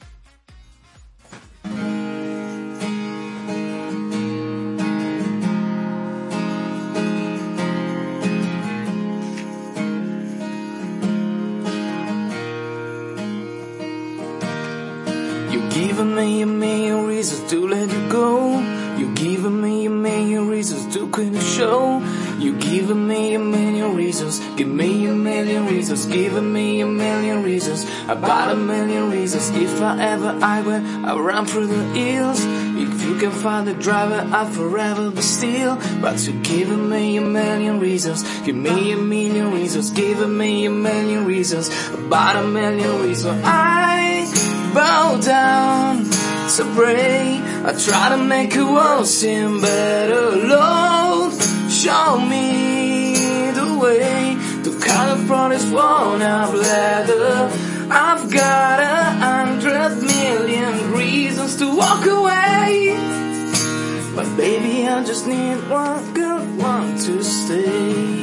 You've given me a million reasons to let you go. You've given me a million reasons to quit the show. You've given me a million reasons. Give me a million reasons. Giving me a million reasons. About a million reasons. If I ever I went, I'll run through the hills. If you can find a driver, I'll forever be still. But you've given me a million reasons. Give me a million reasons. Giving me a million reasons. About a million reasons. I bow down to pray. I try to make a world seem better. Lord, show me the way to cut from this worn out leather. I've got a hundred million reasons to walk away, but baby, I just need one good one to stay.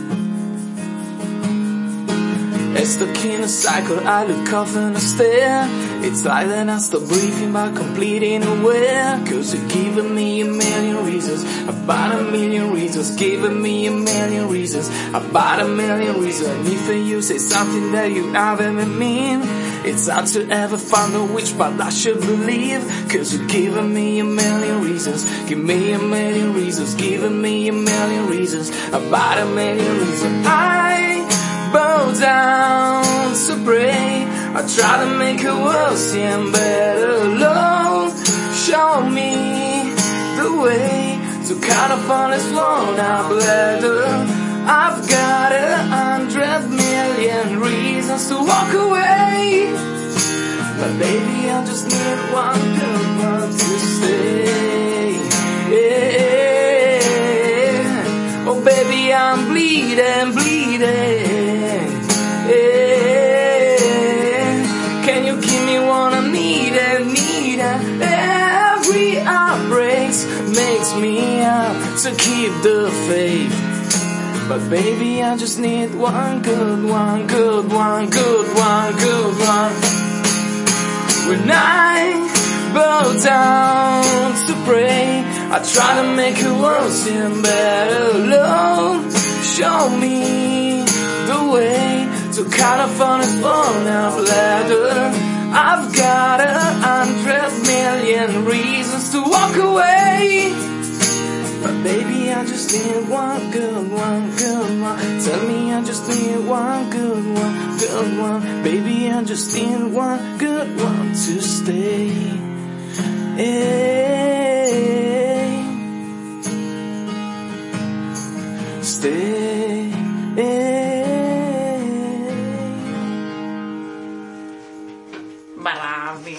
It's stuck in a cycle, I look off and I stare. It's like then I stop breathing by completing aware. Cause you're giving me a million reasons. About a million reasons. Giving me a million reasons. About a million reasons. If you say something that you never mean, it's hard to ever find out which part I should believe. Cause you're giving me a million reasons. Give me a million reasons. Giving me a million reasons. About a million reasons. I bow down to pray. I try to make a world seem better. Lord, show me the way to cut upon this worn out leather. I've got a hundred million reasons to walk away, but baby, I just need one good one to stay. Yeah. Oh baby, I'm bleeding, bleeding. Yeah. Can you give me one I need and need and every heartbreak makes me up to keep the faith. But baby, I just need one good one, good one, good one, good one. When I bow down to pray, I try to make a world seem better. Lord, show me the way to cut off on this worn out leather. I've got a hundred million reasons to walk away, but baby I just need one good one, good one. Tell me I just need one good one, good one. Baby I just need one good one to stay. Hey, stay. Bravi.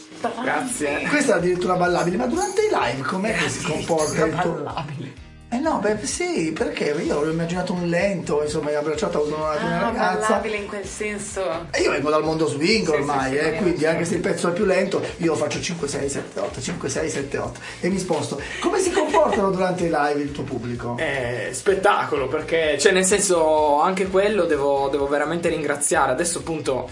Grazie. Questa è addirittura ballabile, ma durante i live com'è che si comporta il tuo... Ballabile. Eh no, beh sì, perché io ho immaginato un lento, insomma, io ho abbracciato una, una Ah, ragazza. ballabile in quel senso. E io vengo dal mondo swing Sì, ormai, sì, sì, eh, sì, quindi sì. anche se il pezzo è più lento, io faccio cinque sei sette otto, cinque sei sette otto e mi sposto. Come si comportano durante i live il tuo pubblico? È spettacolo, perché cioè nel senso anche quello devo, devo veramente ringraziare. Adesso appunto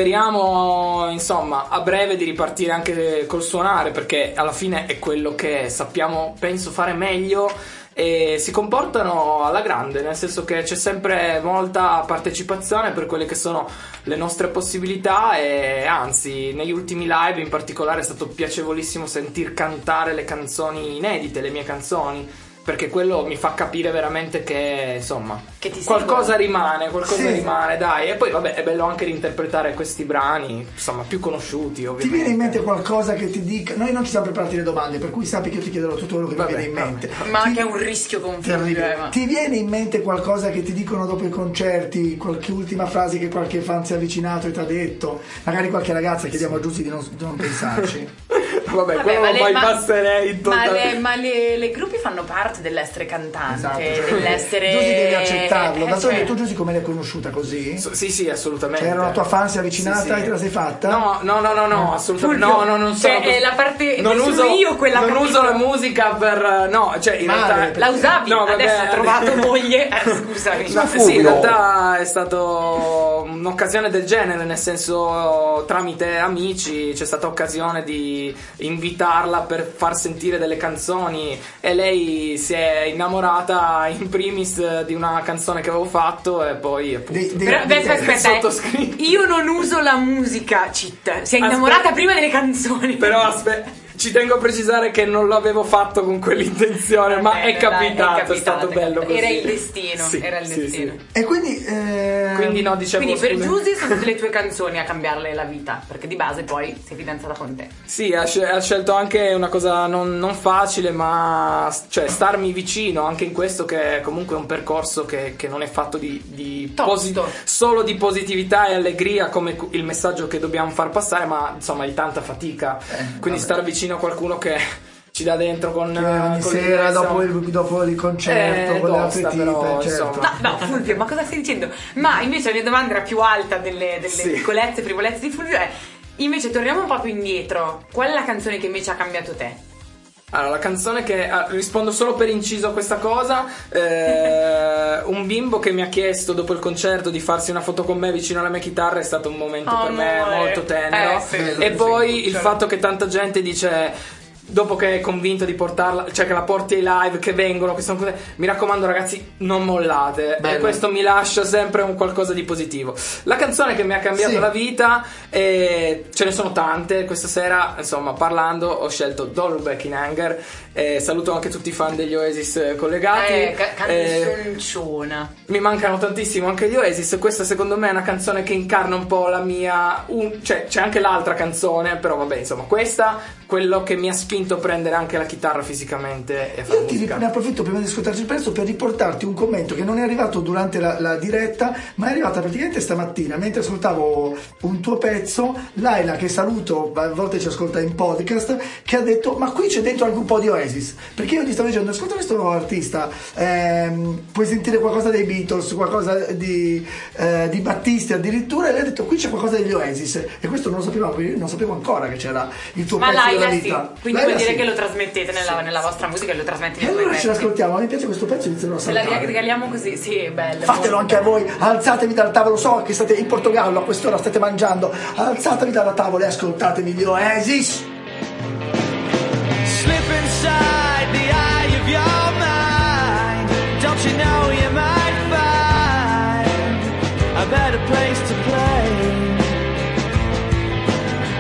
speriamo insomma a breve di ripartire anche col suonare, perché alla fine è quello che sappiamo, penso, fare meglio. E si comportano alla grande, nel senso che c'è sempre molta partecipazione per quelle che sono le nostre possibilità, e anzi negli ultimi live in particolare è stato piacevolissimo sentir cantare le canzoni inedite, le mie canzoni, perché quello mi fa capire veramente che insomma Che ti qualcosa seguono. rimane, qualcosa Sì. rimane, dai. E poi vabbè, è bello anche di interpretare questi brani insomma più conosciuti, Ti ovviamente. viene in mente qualcosa che ti dica? Noi non ci siamo preparati le domande, per cui sappi che io ti chiederò tutto quello che Vabbè, mi viene in mente. Ma Ti- anche è un rischio Terribile. confondere. ma- Ti viene in mente qualcosa che ti dicono dopo i concerti, qualche ultima frase che qualche fan si è avvicinato e ti ha detto? Magari qualche ragazza, chiediamo a Giusy di non, di non pensarci. Vabbè, Vabbè, quello ma lo le- ma- bypasserei in Ma, totale. le, ma le, le gruppi fanno parte dell'essere cantante, Esatto, cioè, dell'essere. Giusy devi accettarlo. eh, D'altronde cioè- tu Giusy come l'hai conosciuta così? So- Sì, sì, assolutamente. C'era una tua fan si è avvicinata Sì, sì. e te la sei fatta? No, no, no, no, no, assolutamente. Fulvio, No, no, non cioè, sono è la parte- non sono uso io quella, Non capito? uso la musica per no, cioè in Male, realtà La usavi, No, vabbè. adesso ha trovato moglie. Eh, scusami. Ma Sì, in Fulvio. realtà è stato un'occasione del genere, nel senso tramite amici c'è stata occasione di invitarla per far sentire delle canzoni, e lei si è innamorata in primis di una canzone che avevo fatto, e poi appunto Dei- dei- Però, aspetta, aspetta, eh. sottoscritto. Io non uso la musica, cheat. Si è innamorata Aspetta. prima delle canzoni. Però aspetta, ci tengo a precisare che non l'avevo fatto con quell'intenzione, Va ma bene, è capitato, dai, è stato capitato. bello così. Era il destino, Sì, era il sì, destino. sì. E quindi... eh, Quindi no, dicevo Quindi per scusa. Giusy sono tutte le tue canzoni a cambiarle la vita, perché di base poi sei fidanzata con te. Sì, ha, scel- ha scelto anche una cosa non, non facile, ma cioè starmi vicino anche in questo, che è comunque un percorso che, che non è fatto di, di Tosto. solo di positività e allegria come cu- il messaggio che dobbiamo far passare, ma insomma di tanta fatica. Quindi vabbè. stare vicino a qualcuno che ci dà dentro con, che ogni con sera l'idea, dopo insomma. il, dopo il concerto, Eh, con le tosta, aperitipe, però, certo. insomma. No, no, Fulvio, ma cosa stai dicendo? Ma invece la mia domanda era più alta delle, delle Sì. piccolezze, frivolezze di Fulvio. È invece torniamo un po' più indietro. Qual è la canzone che invece ha cambiato te? Allora, la canzone che ah, rispondo solo per inciso a questa cosa. eh, un bimbo che mi ha chiesto dopo il concerto di farsi una foto con me vicino alla mia chitarra è stato un momento Oh, per me amore. molto tenero. Eh, sì, e sì, poi sì, il certo. fatto che tanta gente dice, dopo che è convinto di portarla, cioè che la porti ai live, che vengono, che sono cose, mi raccomando ragazzi, non mollate. Bello. E questo mi lascia sempre un qualcosa di positivo. La canzone che mi ha cambiato Sì. la vita, eh, ce ne sono tante. Questa sera, insomma, parlando, ho scelto Don't Look Back in Anger. Eh, saluto anche tutti i fan degli Oasis eh, collegati. Eh, ca- Eh, canzonciona. mi mancano tantissimo anche gli Oasis. Questa secondo me è una canzone che incarna un po' la mia un- cioè c'è anche l'altra canzone, però vabbè, insomma, questa quello che mi ha spinto a prendere anche la chitarra fisicamente e a fare Io ti musica. ne approfitto prima di ascoltarci il pezzo per riportarti un commento che non è arrivato durante la, la diretta, ma è arrivata praticamente stamattina mentre ascoltavo un tuo pezzo. Laila, che saluto, a volte ci ascolta in podcast, che ha detto: ma qui c'è dentro anche un po' di Oasis, perché io gli stavo dicendo: ascolta questo nuovo artista, ehm, puoi sentire qualcosa dei Beatles, qualcosa di, eh, di Battisti addirittura, e lei ha detto: qui c'è qualcosa degli Oasis, e questo non lo sapevamo, quindi non sapevo ancora che c'era il tuo Ma pezzo della Laila sì, vita. quindi Laila vuol dire sì. che lo trasmettete nella, nella vostra musica e lo trasmettete E nei tuoi allora ce pezzi. l'ascoltiamo, a me piace questo pezzo, inizierò a Se la saltare. regaliamo così, sì, è bello. Fatelo anche a voi, alzatevi dal tavolo, so che state in Portogallo, a quest'ora state mangiando, alzatevi dalla tavola e ascoltatevi gli Oasis. Slip inside the eye of your mind. Don't you know you might find a better place to play?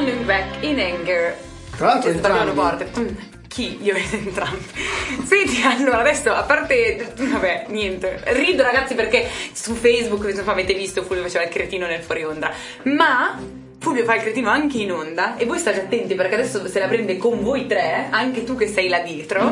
Holding Back in Anger. Tra l'altro entrambi. entrambi. Chi? Io vedo entrambi. Senti, allora adesso a parte vabbè, niente. Rido ragazzi perché su Facebook insomma, avete visto Fulvio faceva il cretino nel fuori onda. Ma Fulvio fa il cretino anche in onda e voi state attenti perché adesso se la prende con voi tre, anche tu che sei là dietro,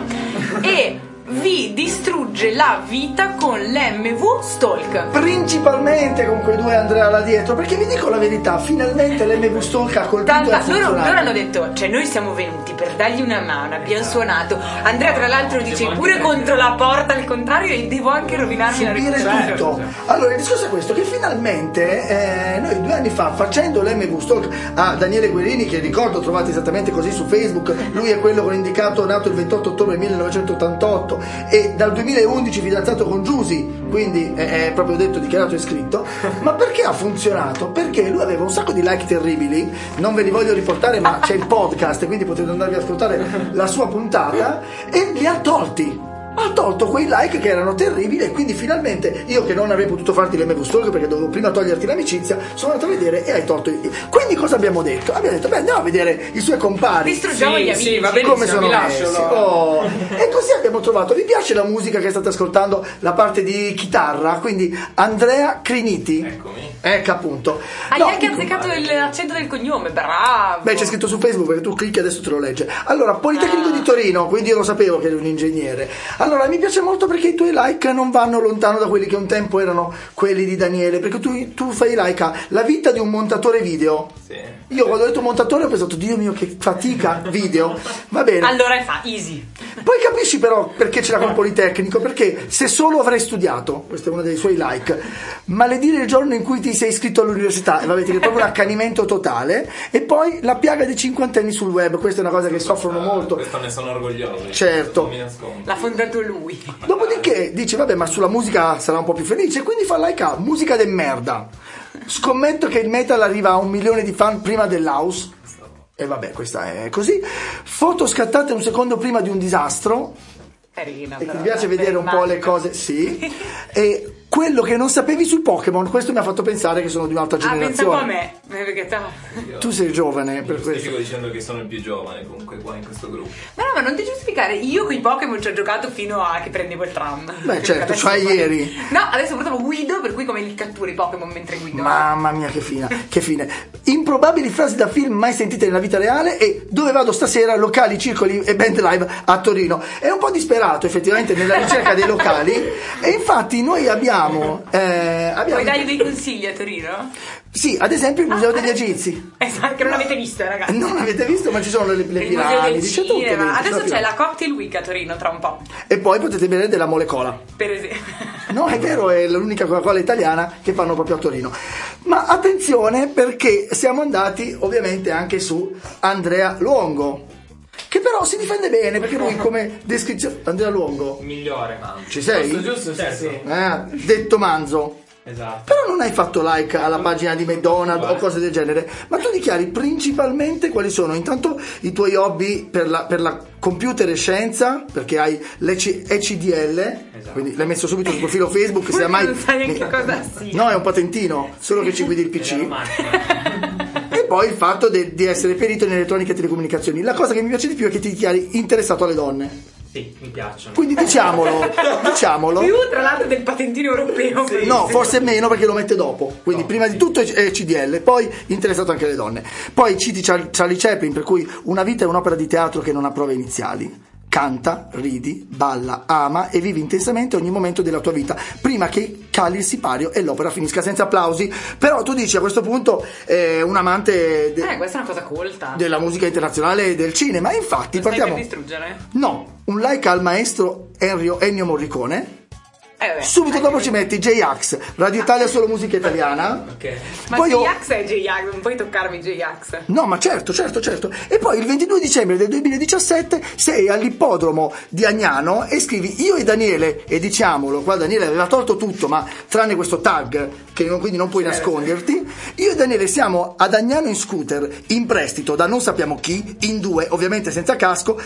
e vi distrugge la vita con l'M V Stalk. Principalmente con quei due Andrea là dietro, perché vi dico la verità, finalmente l'M V Stalk ha colpito Tanta, e loro, funzionato. loro hanno detto, cioè noi siamo venuti per dargli una mano, abbiamo suonato. Andrea tra l'altro dice pure contro la porta al contrario e devo anche rovinarmi la Subire registrazione. tutto. Allora il discorso è questo, che finalmente eh, noi due anni fa facendo l'M V Stalk a Daniele Guerini, che ricordo trovate esattamente così su Facebook, lui è quello con indicato nato il ventotto ottobre millenovecentottantotto e dal duemilaundici fidanzato con Giusy, quindi è, è proprio detto, dichiarato e scritto. Ma perché ha funzionato? Perché lui aveva un sacco di like terribili, non ve li voglio riportare ma c'è il podcast quindi potete andarvi ad ascoltare la sua puntata, e li ha tolti. Ha tolto quei like che erano terribili e quindi finalmente io che non avrei potuto farti l'M V Stalk perché dovevo prima toglierti l'amicizia, sono andato a vedere e hai tolto i... Quindi cosa abbiamo detto? Abbiamo detto beh andiamo a vedere i suoi compari, distruggiamo Sì, gli amici. sì, va benissimo, come sono vi lascio, messi. allora. Oh. E così abbiamo trovato, vi piace la musica che state ascoltando, la parte di chitarra, quindi Andrea Criniti, Eccomi. ecco appunto. Hai No, anche dico- azzeccato il- l'accento del cognome, bravo. Beh, c'è scritto su Facebook perché tu clicchi e adesso te lo legge. Allora, Politecnico di Torino, quindi io lo sapevo che eri un ingegnere. Allora, mi piace molto perché i tuoi like non vanno lontano da quelli che un tempo erano quelli di Daniele, perché tu, tu fai like a la vita di un montatore video. Sì. Io quando ho detto montatore ho pensato, Dio mio che fatica video. Va bene. Allora fa easy. Poi capisci però perché ce l'ha con Politecnico, perché se solo avrei studiato, questo è uno dei suoi like, maledire il giorno in cui ti sei iscritto all'università, e vabbè, ti è proprio un accanimento totale, e poi la piaga dei cinquantenni sul web, questa è una cosa che soffrono molto. Questo ne sono orgoglioso. Certo. Non mi nascondo. L'ha fondato lui. Dopodiché dice, vabbè, ma sulla musica sarà un po' più felice, quindi fa like a musica de merda. Scommetto che il metal arriva a un milione di fan prima dell'house. E vabbè, questa è così. Foto scattate un secondo prima di un disastro. Carina, E però, ti piace per vedere un po' le immagine. cose, sì. E quello che non sapevi sui Pokémon, questo mi ha fatto pensare che sono di un'altra Ah, pensavo a generazione. me. eh, Perché no. Tu sei giovane per questo. Giustifico dicendo che sono il più giovane comunque qua in questo gruppo. Ma no, ma non ti giustificare. Io con i Pokémon ci ho giocato fino a che prendevo il tram. Beh, certo, Adesso cioè poi- ieri. No, adesso purtroppo guido, per cui come li catturi i Pokémon mentre guido. Mamma mia che fina, che fine. Improbabili frasi da film mai sentite nella vita reale e dove vado stasera, locali, circoli e band live a Torino. È un po' disperato effettivamente nella ricerca dei locali e infatti noi abbiamo... Eh, abbiamo Puoi dargli dei consigli a Torino? sì, ad esempio il Museo degli Egizi. Esatto, che non avete visto, ragazzi. Non avete visto, ma ci sono le, le Il Museo del piramidi, c'è tutto Cinema. dentro, Adesso c'è c'è la la Cocktail Week a Torino tra un po'. E poi potete bere della mole cola. Per esempio. No, è vero, è l'unica Coca-Cola italiana che fanno proprio a Torino. Ma attenzione perché siamo andati ovviamente anche su Andrea Luongo, che però si difende bene perché lui come descrizione... Andrea Luongo, Migliore. ci sei? Giusto, giusto, sì, Certo. sì. Eh, detto manzo. Esatto. Però non hai fatto like alla pagina di McDonald's o cose del genere, ma tu dichiari principalmente quali sono intanto i tuoi hobby per la, per la computer e scienza, perché hai l'E C D L, Esatto. quindi l'hai messo subito sul profilo Facebook, se mai... Non sai neanche cosa sia. No, è un patentino, solo che ci guidi il P C. E poi il fatto de- di essere perito in elettronica e telecomunicazioni. La cosa che mi piace di più è che ti dichiari interessato alle donne. Sì, mi piacciono. Quindi diciamolo, diciamolo. Più tra l'altro del patentino europeo. No, forse meno perché lo mette dopo. Quindi prima di tutto è C D L, poi interessato anche alle donne. Poi citi Char- Charlie Chaplin, per cui una vita è un'opera di teatro che non ha prove iniziali. Canta, ridi, balla, ama e vivi intensamente ogni momento della tua vita prima che cali il sipario e l'opera finisca senza applausi. Però tu dici a questo punto eh, un amante de- Eh, questa è una cosa colta. della musica internazionale e del cinema. E infatti Lo stai partiamo. per distruggere? No, un like al maestro Ennio, Ennio Morricone. Eh, vabbè. Subito dopo ci metti J-Ax, Radio Italia solo musica italiana. Ok. Ma Poi io- J-Ax è J-Ax, non puoi toccarmi J-Ax. No, ma certo, certo, certo. E poi il ventidue dicembre del duemiladiciassette sei all'ippodromo di Agnano e scrivi io e Daniele, e diciamolo, qua Daniele aveva tolto tutto, ma tranne questo tag, che non- quindi non puoi nasconderti. Io e Daniele siamo ad Agnano in scooter, in prestito da non sappiamo chi, in due, ovviamente senza casco,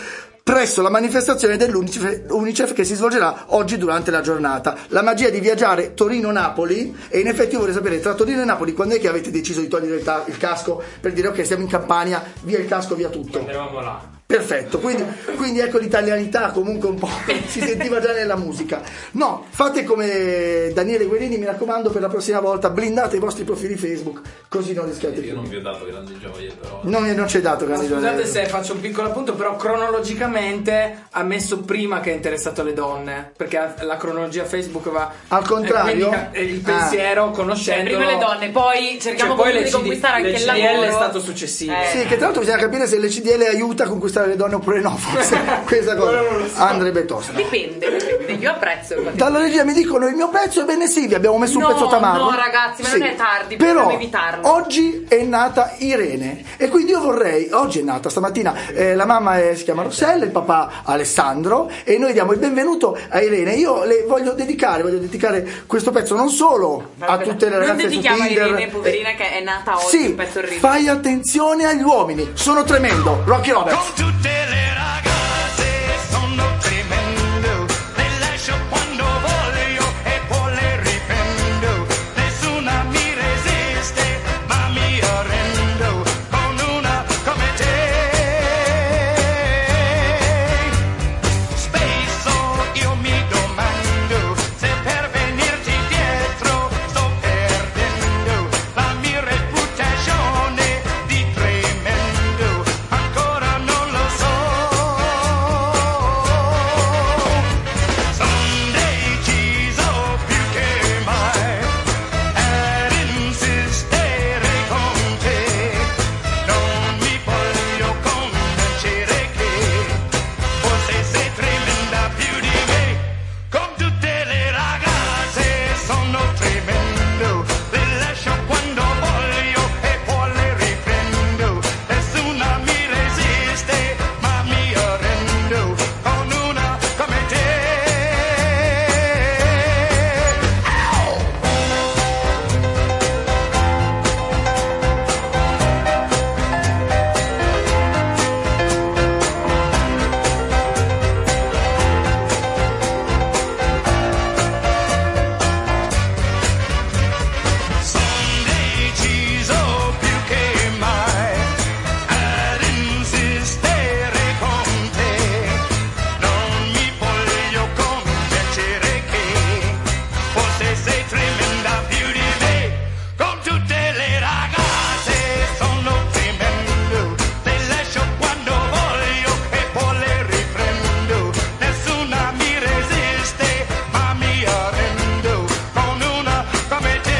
presso la manifestazione dell'Unicef Unicef che si svolgerà oggi durante la giornata. La magia di viaggiare Torino-Napoli, e in effetti io vorrei sapere, tra Torino e Napoli, quando è che avete deciso di togliere il, ta- il casco per dire ok, siamo in Campania, via il casco, via tutto? Eravamo là. Perfetto, quindi, quindi ecco l'italianità comunque un po' si sentiva già nella musica. No, fate come Daniele Guerini, mi raccomando, per la prossima volta blindate i vostri profili Facebook, così non rischiate più. Io non vi ho dato grandi gioie, però. Non, non ci hai dato grandi gioie. Scusate se faccio un piccolo appunto, però cronologicamente ha messo prima che è interessato alle donne, perché la cronologia Facebook va al contrario, eh, il pensiero ah. conoscendo prima le donne, poi cerchiamo cioè, poi di conquistare anche il lavoro. L'E C D L è stato successivo. Eh. Sì, che tra l'altro bisogna capire se l'E C D L aiuta a conquistare le donne oppure no, forse questa cosa andrebbe tosta. Dipende, dipende, io apprezzo. Dalla regia mi dicono il mio pezzo, ebbene sì, vi abbiamo messo un no, pezzo tamarro. No ragazzi, ma sì. non è tardi, però dobbiamo evitarlo. Oggi è nata Irene e quindi io vorrei, oggi è nata stamattina, eh, la mamma è, si chiama Rossella, il papà Alessandro, e noi diamo il benvenuto a Irene. Io le voglio dedicare, voglio dedicare questo pezzo non solo a tutte le ragazze su Tinder. Non dedichiamo a Irene, poverina, che è nata oggi, sì, un pezzo orribile. Fai attenzione agli uomini, sono tremendo, Rocky Roberts. Con tutte le ragazze sono tremendo, le lascio quando voglio e poi le riprendo. Nessuna mi resiste, ma mi arrendo con una come te. Spesso io mi domando se per venirti dietro sto perdendo la mia reputazione di tremendo. Ancora non lo so. Son deciso più che mai ad insistere con te. Non mi voglio convincere che forse sei tremenda più di me. Con tutte le ragazze sono tremendo, le lascio quando voglio e poi le riprendo. Nessuna mi resiste, ma mi arrendo con una come te. Son deciso più che mai ad insistere con te. Non mi voglio convincere che forse sei tremenda più di me. Con tutte le ragazze sono tremendo, le lascio quando voglio e poi le riprendo. Nessuna mi resiste, ma mi arrendo con una come te.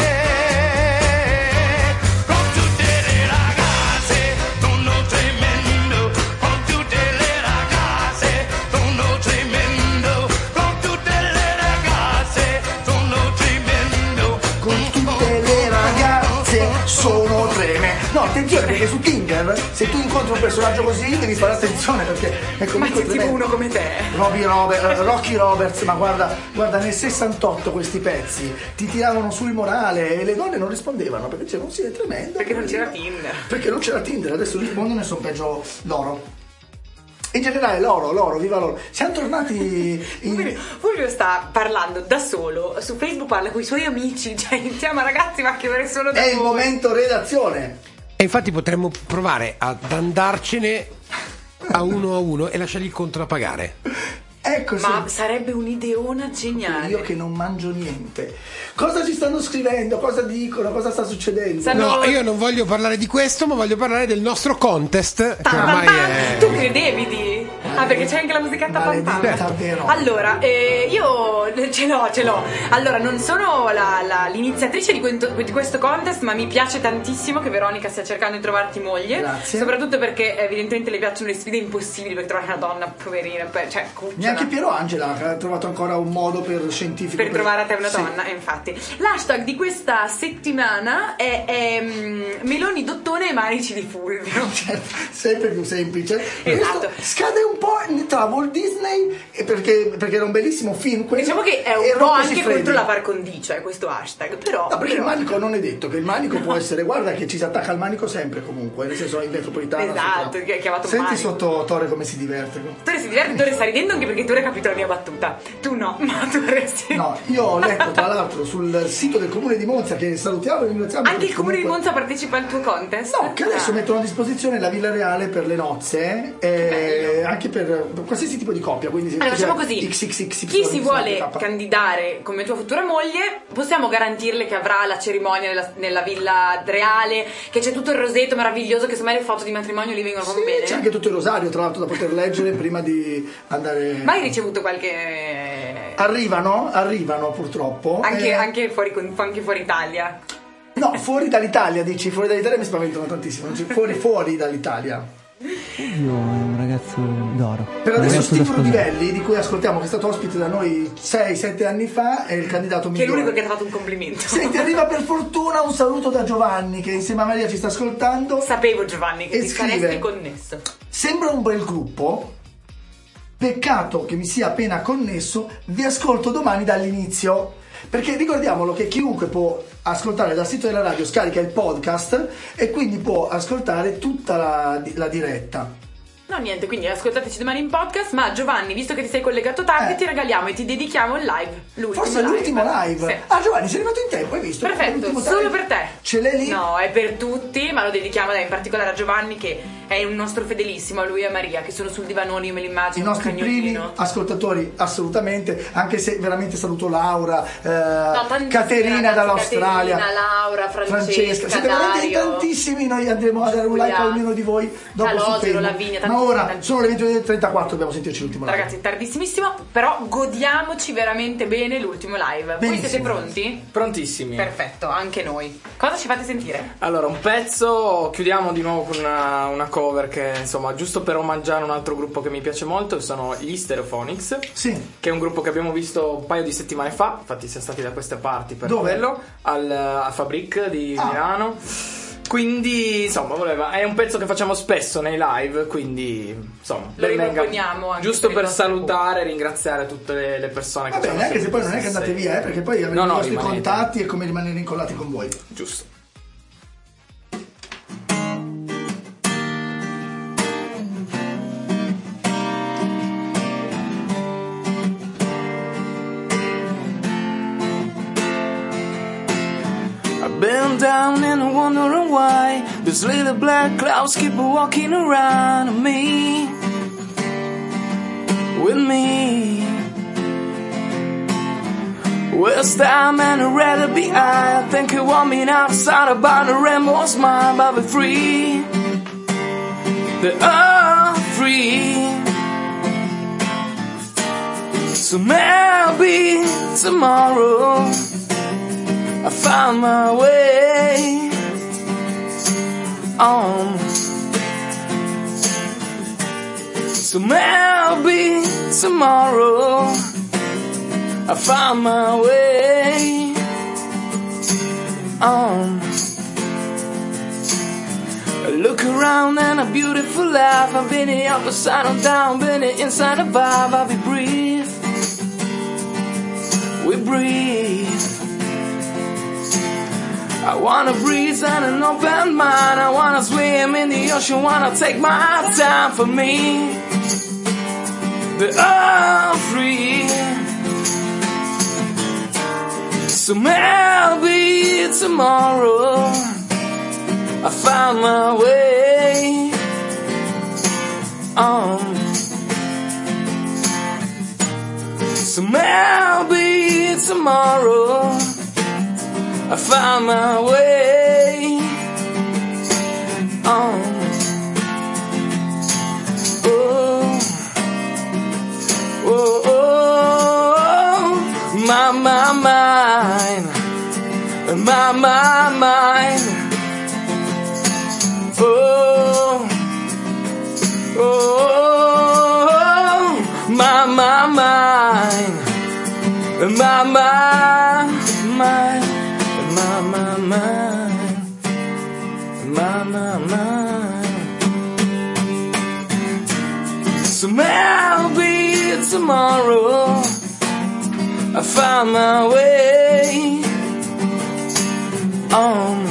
Con tutte le ragazze sono tremendo, con tutte le ragazze sono tremendo, con tutte le ragazze sono tremendo. Con tutte le ragazze sono tremendo. No, attenzione, perché su Tinder se tu incontri un personaggio così devi fare attenzione, perché è Ma comunque c'è tipo tremendo. uno come te. Robbie Robert, Rocky Roberts, ma guarda, guarda, nel sessantotto questi pezzi ti tiravano sul morale e le donne non rispondevano perché dicevano sì, è tremendo. Perché non c'era Tinder. Perché non c'era Tinder, adesso rispondono e sono peggio loro. In generale loro, loro, viva loro. Siamo tornati in... Fulvio sta parlando da solo, su Facebook parla con i suoi amici, cioè iniziamo ragazzi, ma che ore sono da È il voi? momento redazione. E infatti potremmo provare ad andarcene a uno a uno e lasciargli il conto da pagare. Ecco, Ma sì. sarebbe un'ideona geniale. Io che non mangio niente. Cosa ci stanno scrivendo? Cosa dicono? Cosa sta succedendo? No, io non voglio parlare di questo, ma voglio parlare del nostro contest, che ormai è... Tu credevi di? Ah, perché c'è anche la musichetta Maledetta pam vero. Allora, eh, io ce l'ho, ce l'ho. Allora, non sono la, la- l'iniziatrice di questo, di questo contest, ma mi piace tantissimo che Veronica stia cercando di trovarti moglie. Grazie. Soprattutto perché evidentemente le piacciono le sfide impossibili per trovare una donna poverina, per- cioè cucciola. Neanche Piero Angela ha trovato ancora un modo per scientifico Per trovare a te una Sì. donna, eh, infatti. L'hashtag di questa settimana è, è, mm, Meloni Dottone e Manici di Fulvio. Sempre più semplice. Esatto. Questo scade un po' tra Walt Disney e perché, perché era un bellissimo film quello, diciamo che è un po' anche contro la par condicio, eh, questo hashtag, però no, perché però... il manico non è detto che il manico può essere, guarda che ci si attacca al manico sempre comunque, nel senso in metropolitana esatto, che ha chiamato senti manico. Sotto Tore come si diverte. Tore si diverte, Tore sta ridendo anche perché Tore ha capito la mia battuta, tu no, ma Tore sì. No, io ho letto tra l'altro sul sito del comune di Monza, che salutiamo e ringraziamo, anche il comune comunque... di Monza partecipa al tuo contest? No, che adesso ah. mettono a disposizione la Villa Reale per le nozze, eh, anche per, per qualsiasi tipo di coppia, quindi allora facciamo così, X X X Y, chi si vuole candidare come tua futura moglie possiamo garantirle che avrà la cerimonia nella, nella Villa Reale, che c'è tutto il roseto meraviglioso, che secondo me le foto di matrimonio lì vengono proprio sì, bene, c'è anche tutto il rosario tra l'altro da poter leggere prima di andare. Mai ricevuto qualche... Arrivano, arrivano purtroppo. Anche, eh... anche, fuori, anche fuori Italia. No, fuori dall'Italia, dici, fuori dall'Italia mi spaventano tantissimo. Fuori, fuori dall'Italia. Io è un ragazzo d'oro. Per adesso Stefano Divelli, di cui ascoltiamo, che è stato ospite da noi sei sette anni fa, è il candidato migliore. Che è l'unico che ti ha fatto un complimento. Senti, arriva per fortuna un saluto da Giovanni, che insieme a Maria ci sta ascoltando. Sapevo, Giovanni, che e ti scrive, saresti connesso. Sembra un bel gruppo, peccato che mi sia appena connesso, vi ascolto domani dall'inizio. Perché ricordiamolo che chiunque può ascoltare dal sito della radio, scarica il podcast e quindi può ascoltare tutta la, la diretta. No, niente, quindi ascoltateci domani in podcast. Ma Giovanni, visto che ti sei collegato tardi, eh. ti regaliamo e ti dedichiamo il live. L'ultimo Forse è live. l'ultimo live. Sì. Ah, Giovanni, sei arrivato in tempo, hai visto? Perfetto, solo per te. Ce l'hai lì? No, è per tutti, ma lo dedichiamo in particolare a Giovanni, che è un nostro fedelissimo, a lui e a Maria, che sono sul divanone, io me li immagino. I nostri primi ascoltatori, assolutamente, anche se veramente saluto Laura, eh, no, Caterina dall'Australia, Caterina, Laura, Francesca, Francesca. Siete veramente tantissimi, noi andremo a dare un like a ognuno di voi dopo Calogero, su Facebook. Lavinia, ma ora tantissimi. sono le ventidue e trentaquattro, dobbiamo sentirci l'ultimo live. Ragazzi, tardissimissimo, però godiamoci veramente bene l'ultimo live. Benissimo. Voi siete pronti? Prontissimi. Perfetto, anche noi. Cosa ci fate sentire? Allora, un pezzo, chiudiamo di nuovo con una, una cover che, insomma, giusto per omaggiare un altro gruppo che mi piace molto, che sono gli Stereophonics. Sì. Che è un gruppo che abbiamo visto un paio di settimane fa, infatti siamo stati da queste parti per Dove? quello, al, a Fabric di ah. Milano. Quindi, insomma, voleva, è un pezzo che facciamo spesso nei live, quindi, insomma, lo ben venga, riproponiamo anche giusto per per il nostro salutare e ringraziare tutte le, le persone Va che ci bene, hanno anche se poi non è che andate sei. via, eh, perché poi avremo no, no, i vostri rimanete. contatti e come rimanere incollati con voi. Giusto. Been down and wondering why these little black clouds keep walking around me, with me. Waste time and I'd rather be I. I think you want me outside about a rainbow smile, but be free. The earth free. So maybe tomorrow I found my way on. So maybe tomorrow I found my way on. I look around and a beautiful life. I've been here upside and down, been here inside the vibe. I'll be breathe, we breathe. I wanna breathe and an open mind. I wanna swim in the ocean, wanna take my time for me. The earth free. So maybe tomorrow I found my way on. So maybe tomorrow I found my way on. Oh, oh, oh, my, my mind, my, my mind. Oh, oh, my, my mind, my, my mind. My, my, my, my, my, my. So man tomorrow I find my way on.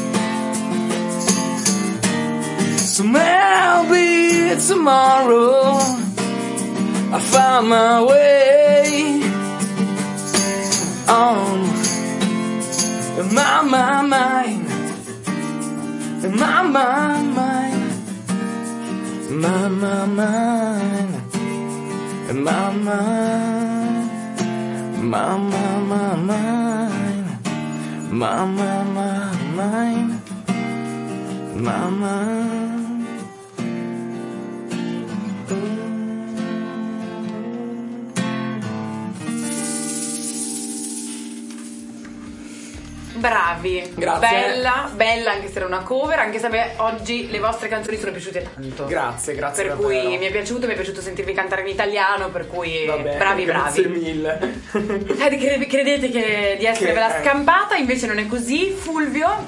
So maybe tomorrow I find my way on. In my, my mind, in my, my mind, my, my mind, in my mind, my, my, my mind, my, my, my mind, my mind. Bravi, Grazie. bella, bella anche se era una cover, anche se a me oggi le vostre canzoni sono piaciute tanto. Grazie, grazie. Per davvero. cui mi è piaciuto, mi è piaciuto sentirvi cantare in italiano, per cui Vabbè, bravi, bravi. Grazie mille. Eh, cre- credete che di esservela Che- scampata, invece non è così. Fulvio,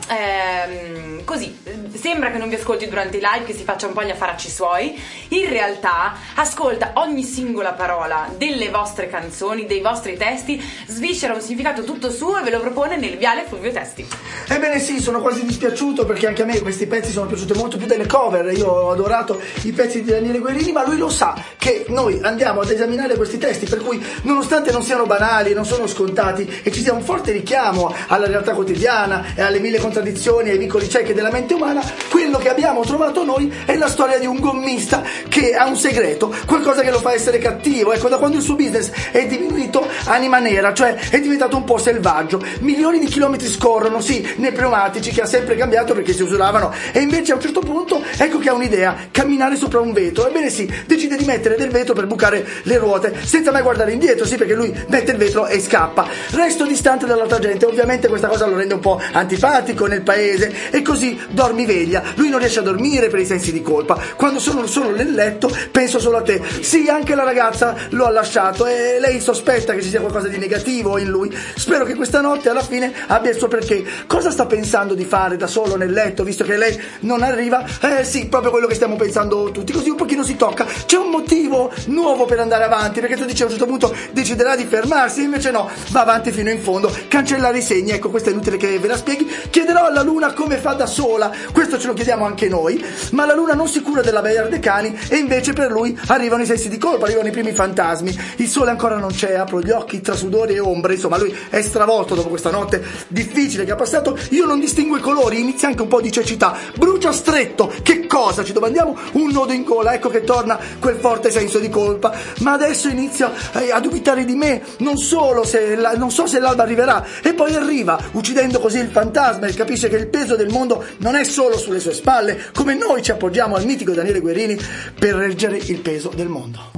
ehm, così, sembra che non vi ascolti durante i live, che si faccia un po' gli affaracci suoi. In realtà ascolta ogni singola parola delle vostre canzoni, dei vostri testi, sviscera un significato tutto suo e ve lo propone nel Viale Fulvio Testi. Ebbene sì, sono quasi dispiaciuto perché anche a me questi pezzi sono piaciuti molto più delle cover. Io ho adorato i pezzi di Daniele Guerrini, ma lui lo sa che noi andiamo ad esaminare questi testi, per cui nonostante non siano banali, non sono scontati e ci sia un forte richiamo alla realtà quotidiana e alle mille contraddizioni, ai vicoli ciechi della mente umana, quello che abbiamo trovato noi è la storia di un gommista che ha un segreto, qualcosa che lo fa essere cattivo. Ecco, da quando il suo business è diminuito anima nera, cioè è diventato un po' selvaggio. Milioni di chilometri scorrono, sì, nei pneumatici che ha sempre cambiato perché si usuravano, e invece a un certo punto ecco che ha un'idea: camminare sopra un vetro. Ebbene sì, decide di mettere del vetro per bucare le ruote senza mai guardare indietro, sì, perché lui mette il vetro e scappa. Resto distante dall'altra gente, ovviamente questa cosa lo rende un po' antipatico nel paese e così dormiveglia. Lui non riesce a dormire per i sensi di colpa. Quando sono solo nel letto penso solo a te. Sì, anche la ragazza lo ha lasciato e lei sospetta che ci sia qualcosa di negativo in lui. Spero che questa notte alla fine abbia il suo perché. Cosa sta pensando di fare da solo nel letto, visto che lei non arriva? Eh sì, proprio quello che stiamo pensando tutti, così un pochino si tocca. C'è un motivo nuovo per andare avanti, perché tu dici a un certo punto deciderà di fermarsi, invece no, va avanti fino in fondo, cancellare i segni. Ecco, questo è inutile che ve la spieghi. Chiederò alla luna come fa da sola, questo ce lo chiediamo anche noi, ma la luna non si cura della Baia dei Cani e invece per lui arrivano i sensi di colpa, arrivano i primi fantasmi. Il sole ancora non c'è, apro gli occhi tra sudore e ombre, insomma lui è stravolto dopo questa notte difficile che ha passato. Io non distingo i colori, inizia anche un po' di cecità, brucia stretto. Che cosa? Ci domandiamo. Un nodo in gola, ecco che torna quel forte senso di colpa. Ma adesso inizia eh, a dubitare di me, non solo se la, non so se l'alba arriverà, e poi arriva, uccidendo così il fantasma, e capisce che il peso del mondo non è solo sulle sue spalle, come noi ci appoggiamo al mitico Daniele Guerrini per reggere il peso del mondo.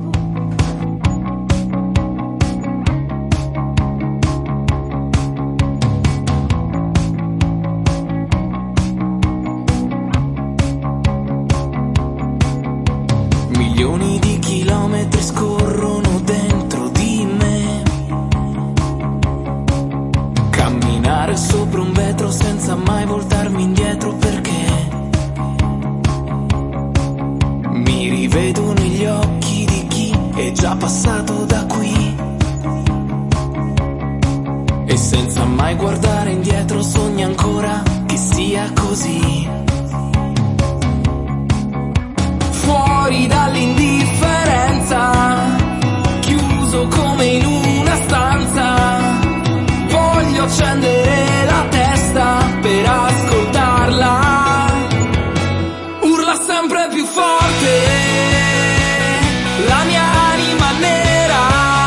Milioni di chilometri scorrono dentro di me. Camminare sopra un vetro senza mai voltarmi indietro, perché mi rivedo negli occhi di chi è già passato da qui. E senza mai guardare indietro sogna ancora che sia così. Fuori dall'indifferenza, chiuso come in una stanza, voglio accendere la testa per ascoltarla. Urla sempre più forte la mia anima nera,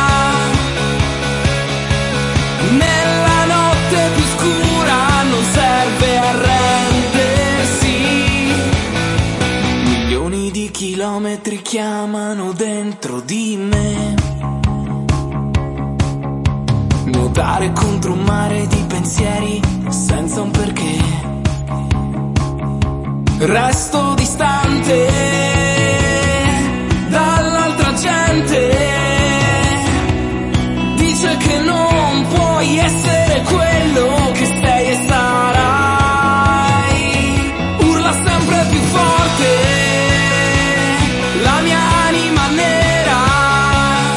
nella notte più scura non serve arrendersi. Milioni di chilometri chiamano dentro di me. Nuotare contro un mare di pensieri senza un perché. Resto distante dall'altra gente. Dice che non puoi essere quello che sei e sarai. Urla sempre più forte la mia anima nera,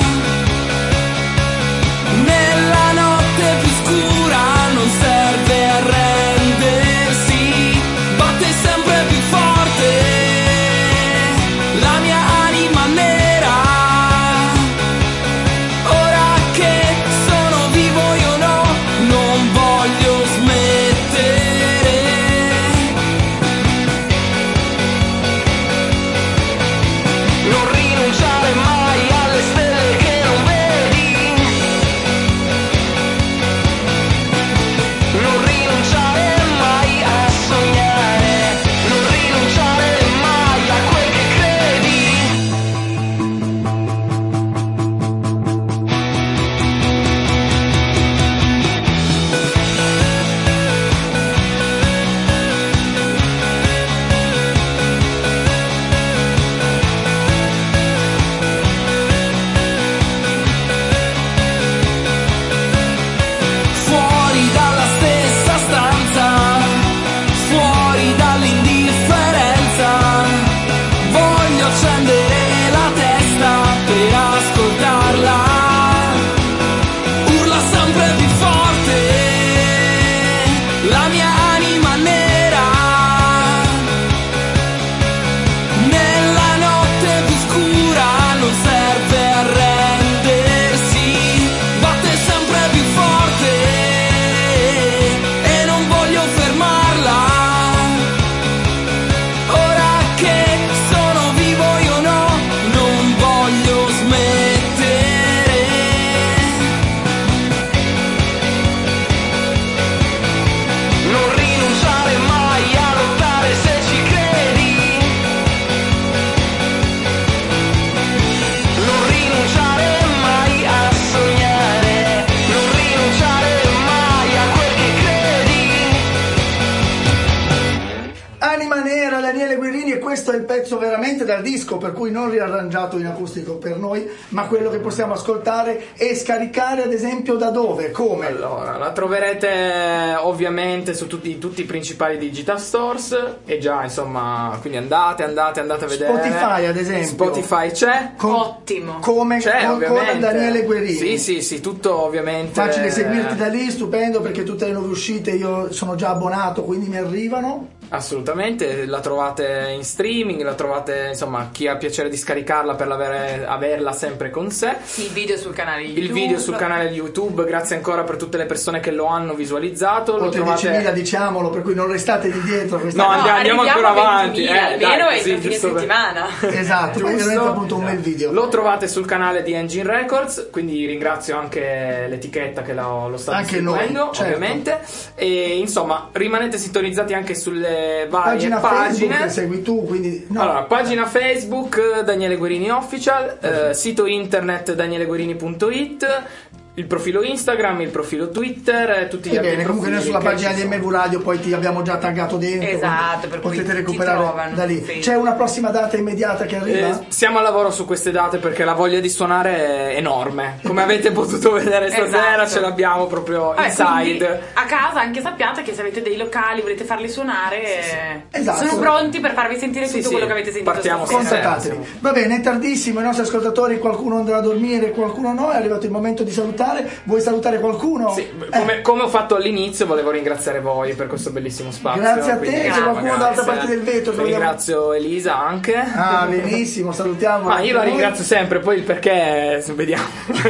pezzo veramente dal disco, per cui non riarrangiato in acustico per noi, ma quello che possiamo ascoltare e scaricare ad esempio da dove? Come? Allora, la troverete ovviamente su tutti, tutti i principali digital stores e già insomma, quindi andate, andate, andate a vedere. Spotify ad esempio. Spotify c'è. Con, Ottimo. Come c'è, con, con ovviamente. Daniele Guerini. Sì, sì, sì, tutto ovviamente. Facile seguirti da lì, stupendo, perché tutte le nuove uscite io sono già abbonato, quindi mi arrivano. Assolutamente, la trovate in streaming, la trovate, insomma, chi ha piacere di scaricarla per l'avere, averla sempre con sé. Il video sul canale YouTube. Il video sul canale YouTube, grazie ancora per tutte le persone che lo hanno visualizzato. Lo Oltre trovate... diecimila, diciamolo, per cui non restate di dietro. No, no, andiamo, andiamo ancora avanti. Eh, almeno dai, è sì, il fine settimana. Esatto, quindi diventa appunto un bel video. Lo trovate sul canale di Engine Records, quindi ringrazio anche l'etichetta che lo, lo sta anche distribuendo, noi, certo. ovviamente. E insomma, rimanete sintonizzati anche sulle varie pagina pagine. Facebook che segui tu, quindi no. Allora, pagina Facebook Daniele Guerini Official, eh, sito internet daniele guerini punto it, il profilo Instagram, il profilo Twitter, tutti gli e altri bene, comunque noi sulla pagina di M V Radio poi ti abbiamo già taggato dentro, esatto, per potete cui recuperare trovano, da lì. sì. C'è una prossima data immediata che arriva? Eh, siamo a lavoro su queste date perché la voglia di suonare è enorme. Come avete potuto vedere stasera, esatto. ce l'abbiamo proprio Vabbè, inside. A casa anche sappiate che se avete dei locali, volete farli suonare, sì, sì. Esatto. sono pronti per farvi sentire tutto sì, quello sì. che avete sentito. Partiamo Contattateli. Va bene, è tardissimo, i nostri ascoltatori, qualcuno andrà a dormire, qualcuno no, è arrivato il momento di salutare. Vuoi salutare qualcuno? Sì, come, come ho fatto all'inizio, volevo ringraziare voi per questo bellissimo spazio. Grazie a te, quindi, c'è qualcuno grazie. dall'altra parte del vetro. Ringrazio Elisa anche. Ah, benissimo, salutiamo. Ma io la ringrazio sempre, poi il perché vediamo.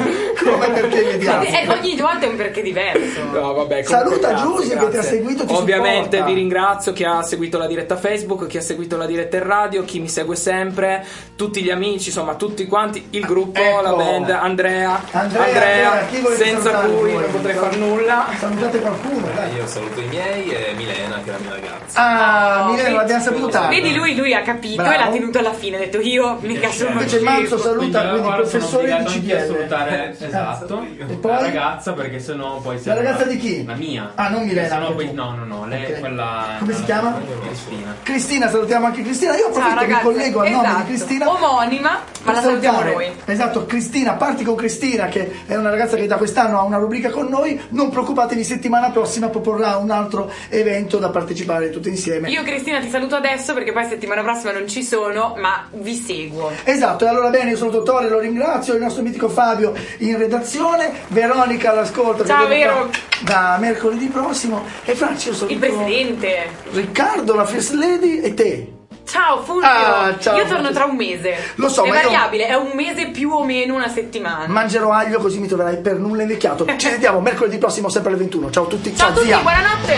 Come perché vediamo? E ogni volta è un perché diverso. No, vabbè, saluta grazie, Giusy grazie. che ti ha seguito, ti ovviamente supporta. Vi ringrazio chi ha seguito la diretta Facebook, chi ha seguito la diretta in radio, chi mi segue sempre, tutti gli amici, insomma tutti quanti, il gruppo, ecco. la band, Andrea, Andrea, Andrea, Andrea chi volete senza salutare cui voi? non potrei far nulla. Salutate qualcuno, dai. Io saluto i miei e Milena che è la mia ragazza. Ah, Oh, Milena, l'abbiamo saputo tardi. Vedi, lui, lui ha capito Bravo. e l'ha tenuto alla fine. Ha detto io mica sono Invece Manzo saluta, quindi, ora sono professore di obbligato C anch'io a P L. salutare, esatto, E poi? la ragazza, perché sennò poi La ragazza di chi? La mia. Ah, non Milena, Sennò anche poi, tu. no, no, no, lei Ok. è quella. Come si chiama? Cristina. Cristina, salutiamo anche Cristina. Io Ciao approfitto, mi ragazzi, collego al nome esatto. di Cristina. Omonima, ma per la salutiamo salutare. noi. Esatto, Cristina, parti con Cristina, che è una ragazza che da quest'anno ha una rubrica con noi. Non preoccupatevi, settimana prossima proporrà un altro evento da partecipare tutti insieme. Io Cristina ti saluto adesso perché poi settimana prossima non ci sono, ma vi seguo. Esatto, e allora bene, io saluto Tore, lo ringrazio, il nostro mitico Fabio in redazione, Veronica all'ascolto. che Ciao, viene Vero. Da mercoledì prossimo. E Franci, io saluto Il presidente. Riccardo, la First Lady e te. Ciao Fulvio, Ah, ciao. io torno tra un mese. Lo so, è ma io- variabile, è un mese più o meno una settimana. Mangerò aglio così mi troverai per nulla invecchiato. Ci vediamo mercoledì prossimo sempre alle ventuno. Ciao a tutti, Ciao a tutti, zia. buonanotte.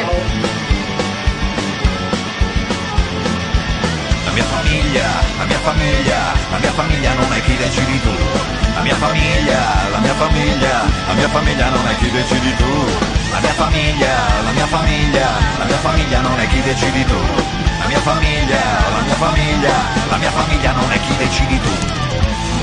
La mia famiglia, la mia famiglia, la mia famiglia non è chi decidi tu. La mia famiglia, la mia famiglia, la mia famiglia non è chi decidi tu. La mia famiglia, la mia famiglia, la mia famiglia non è chi decidi tu. La mia famiglia, la mia famiglia, la mia famiglia non è chi decidi tu.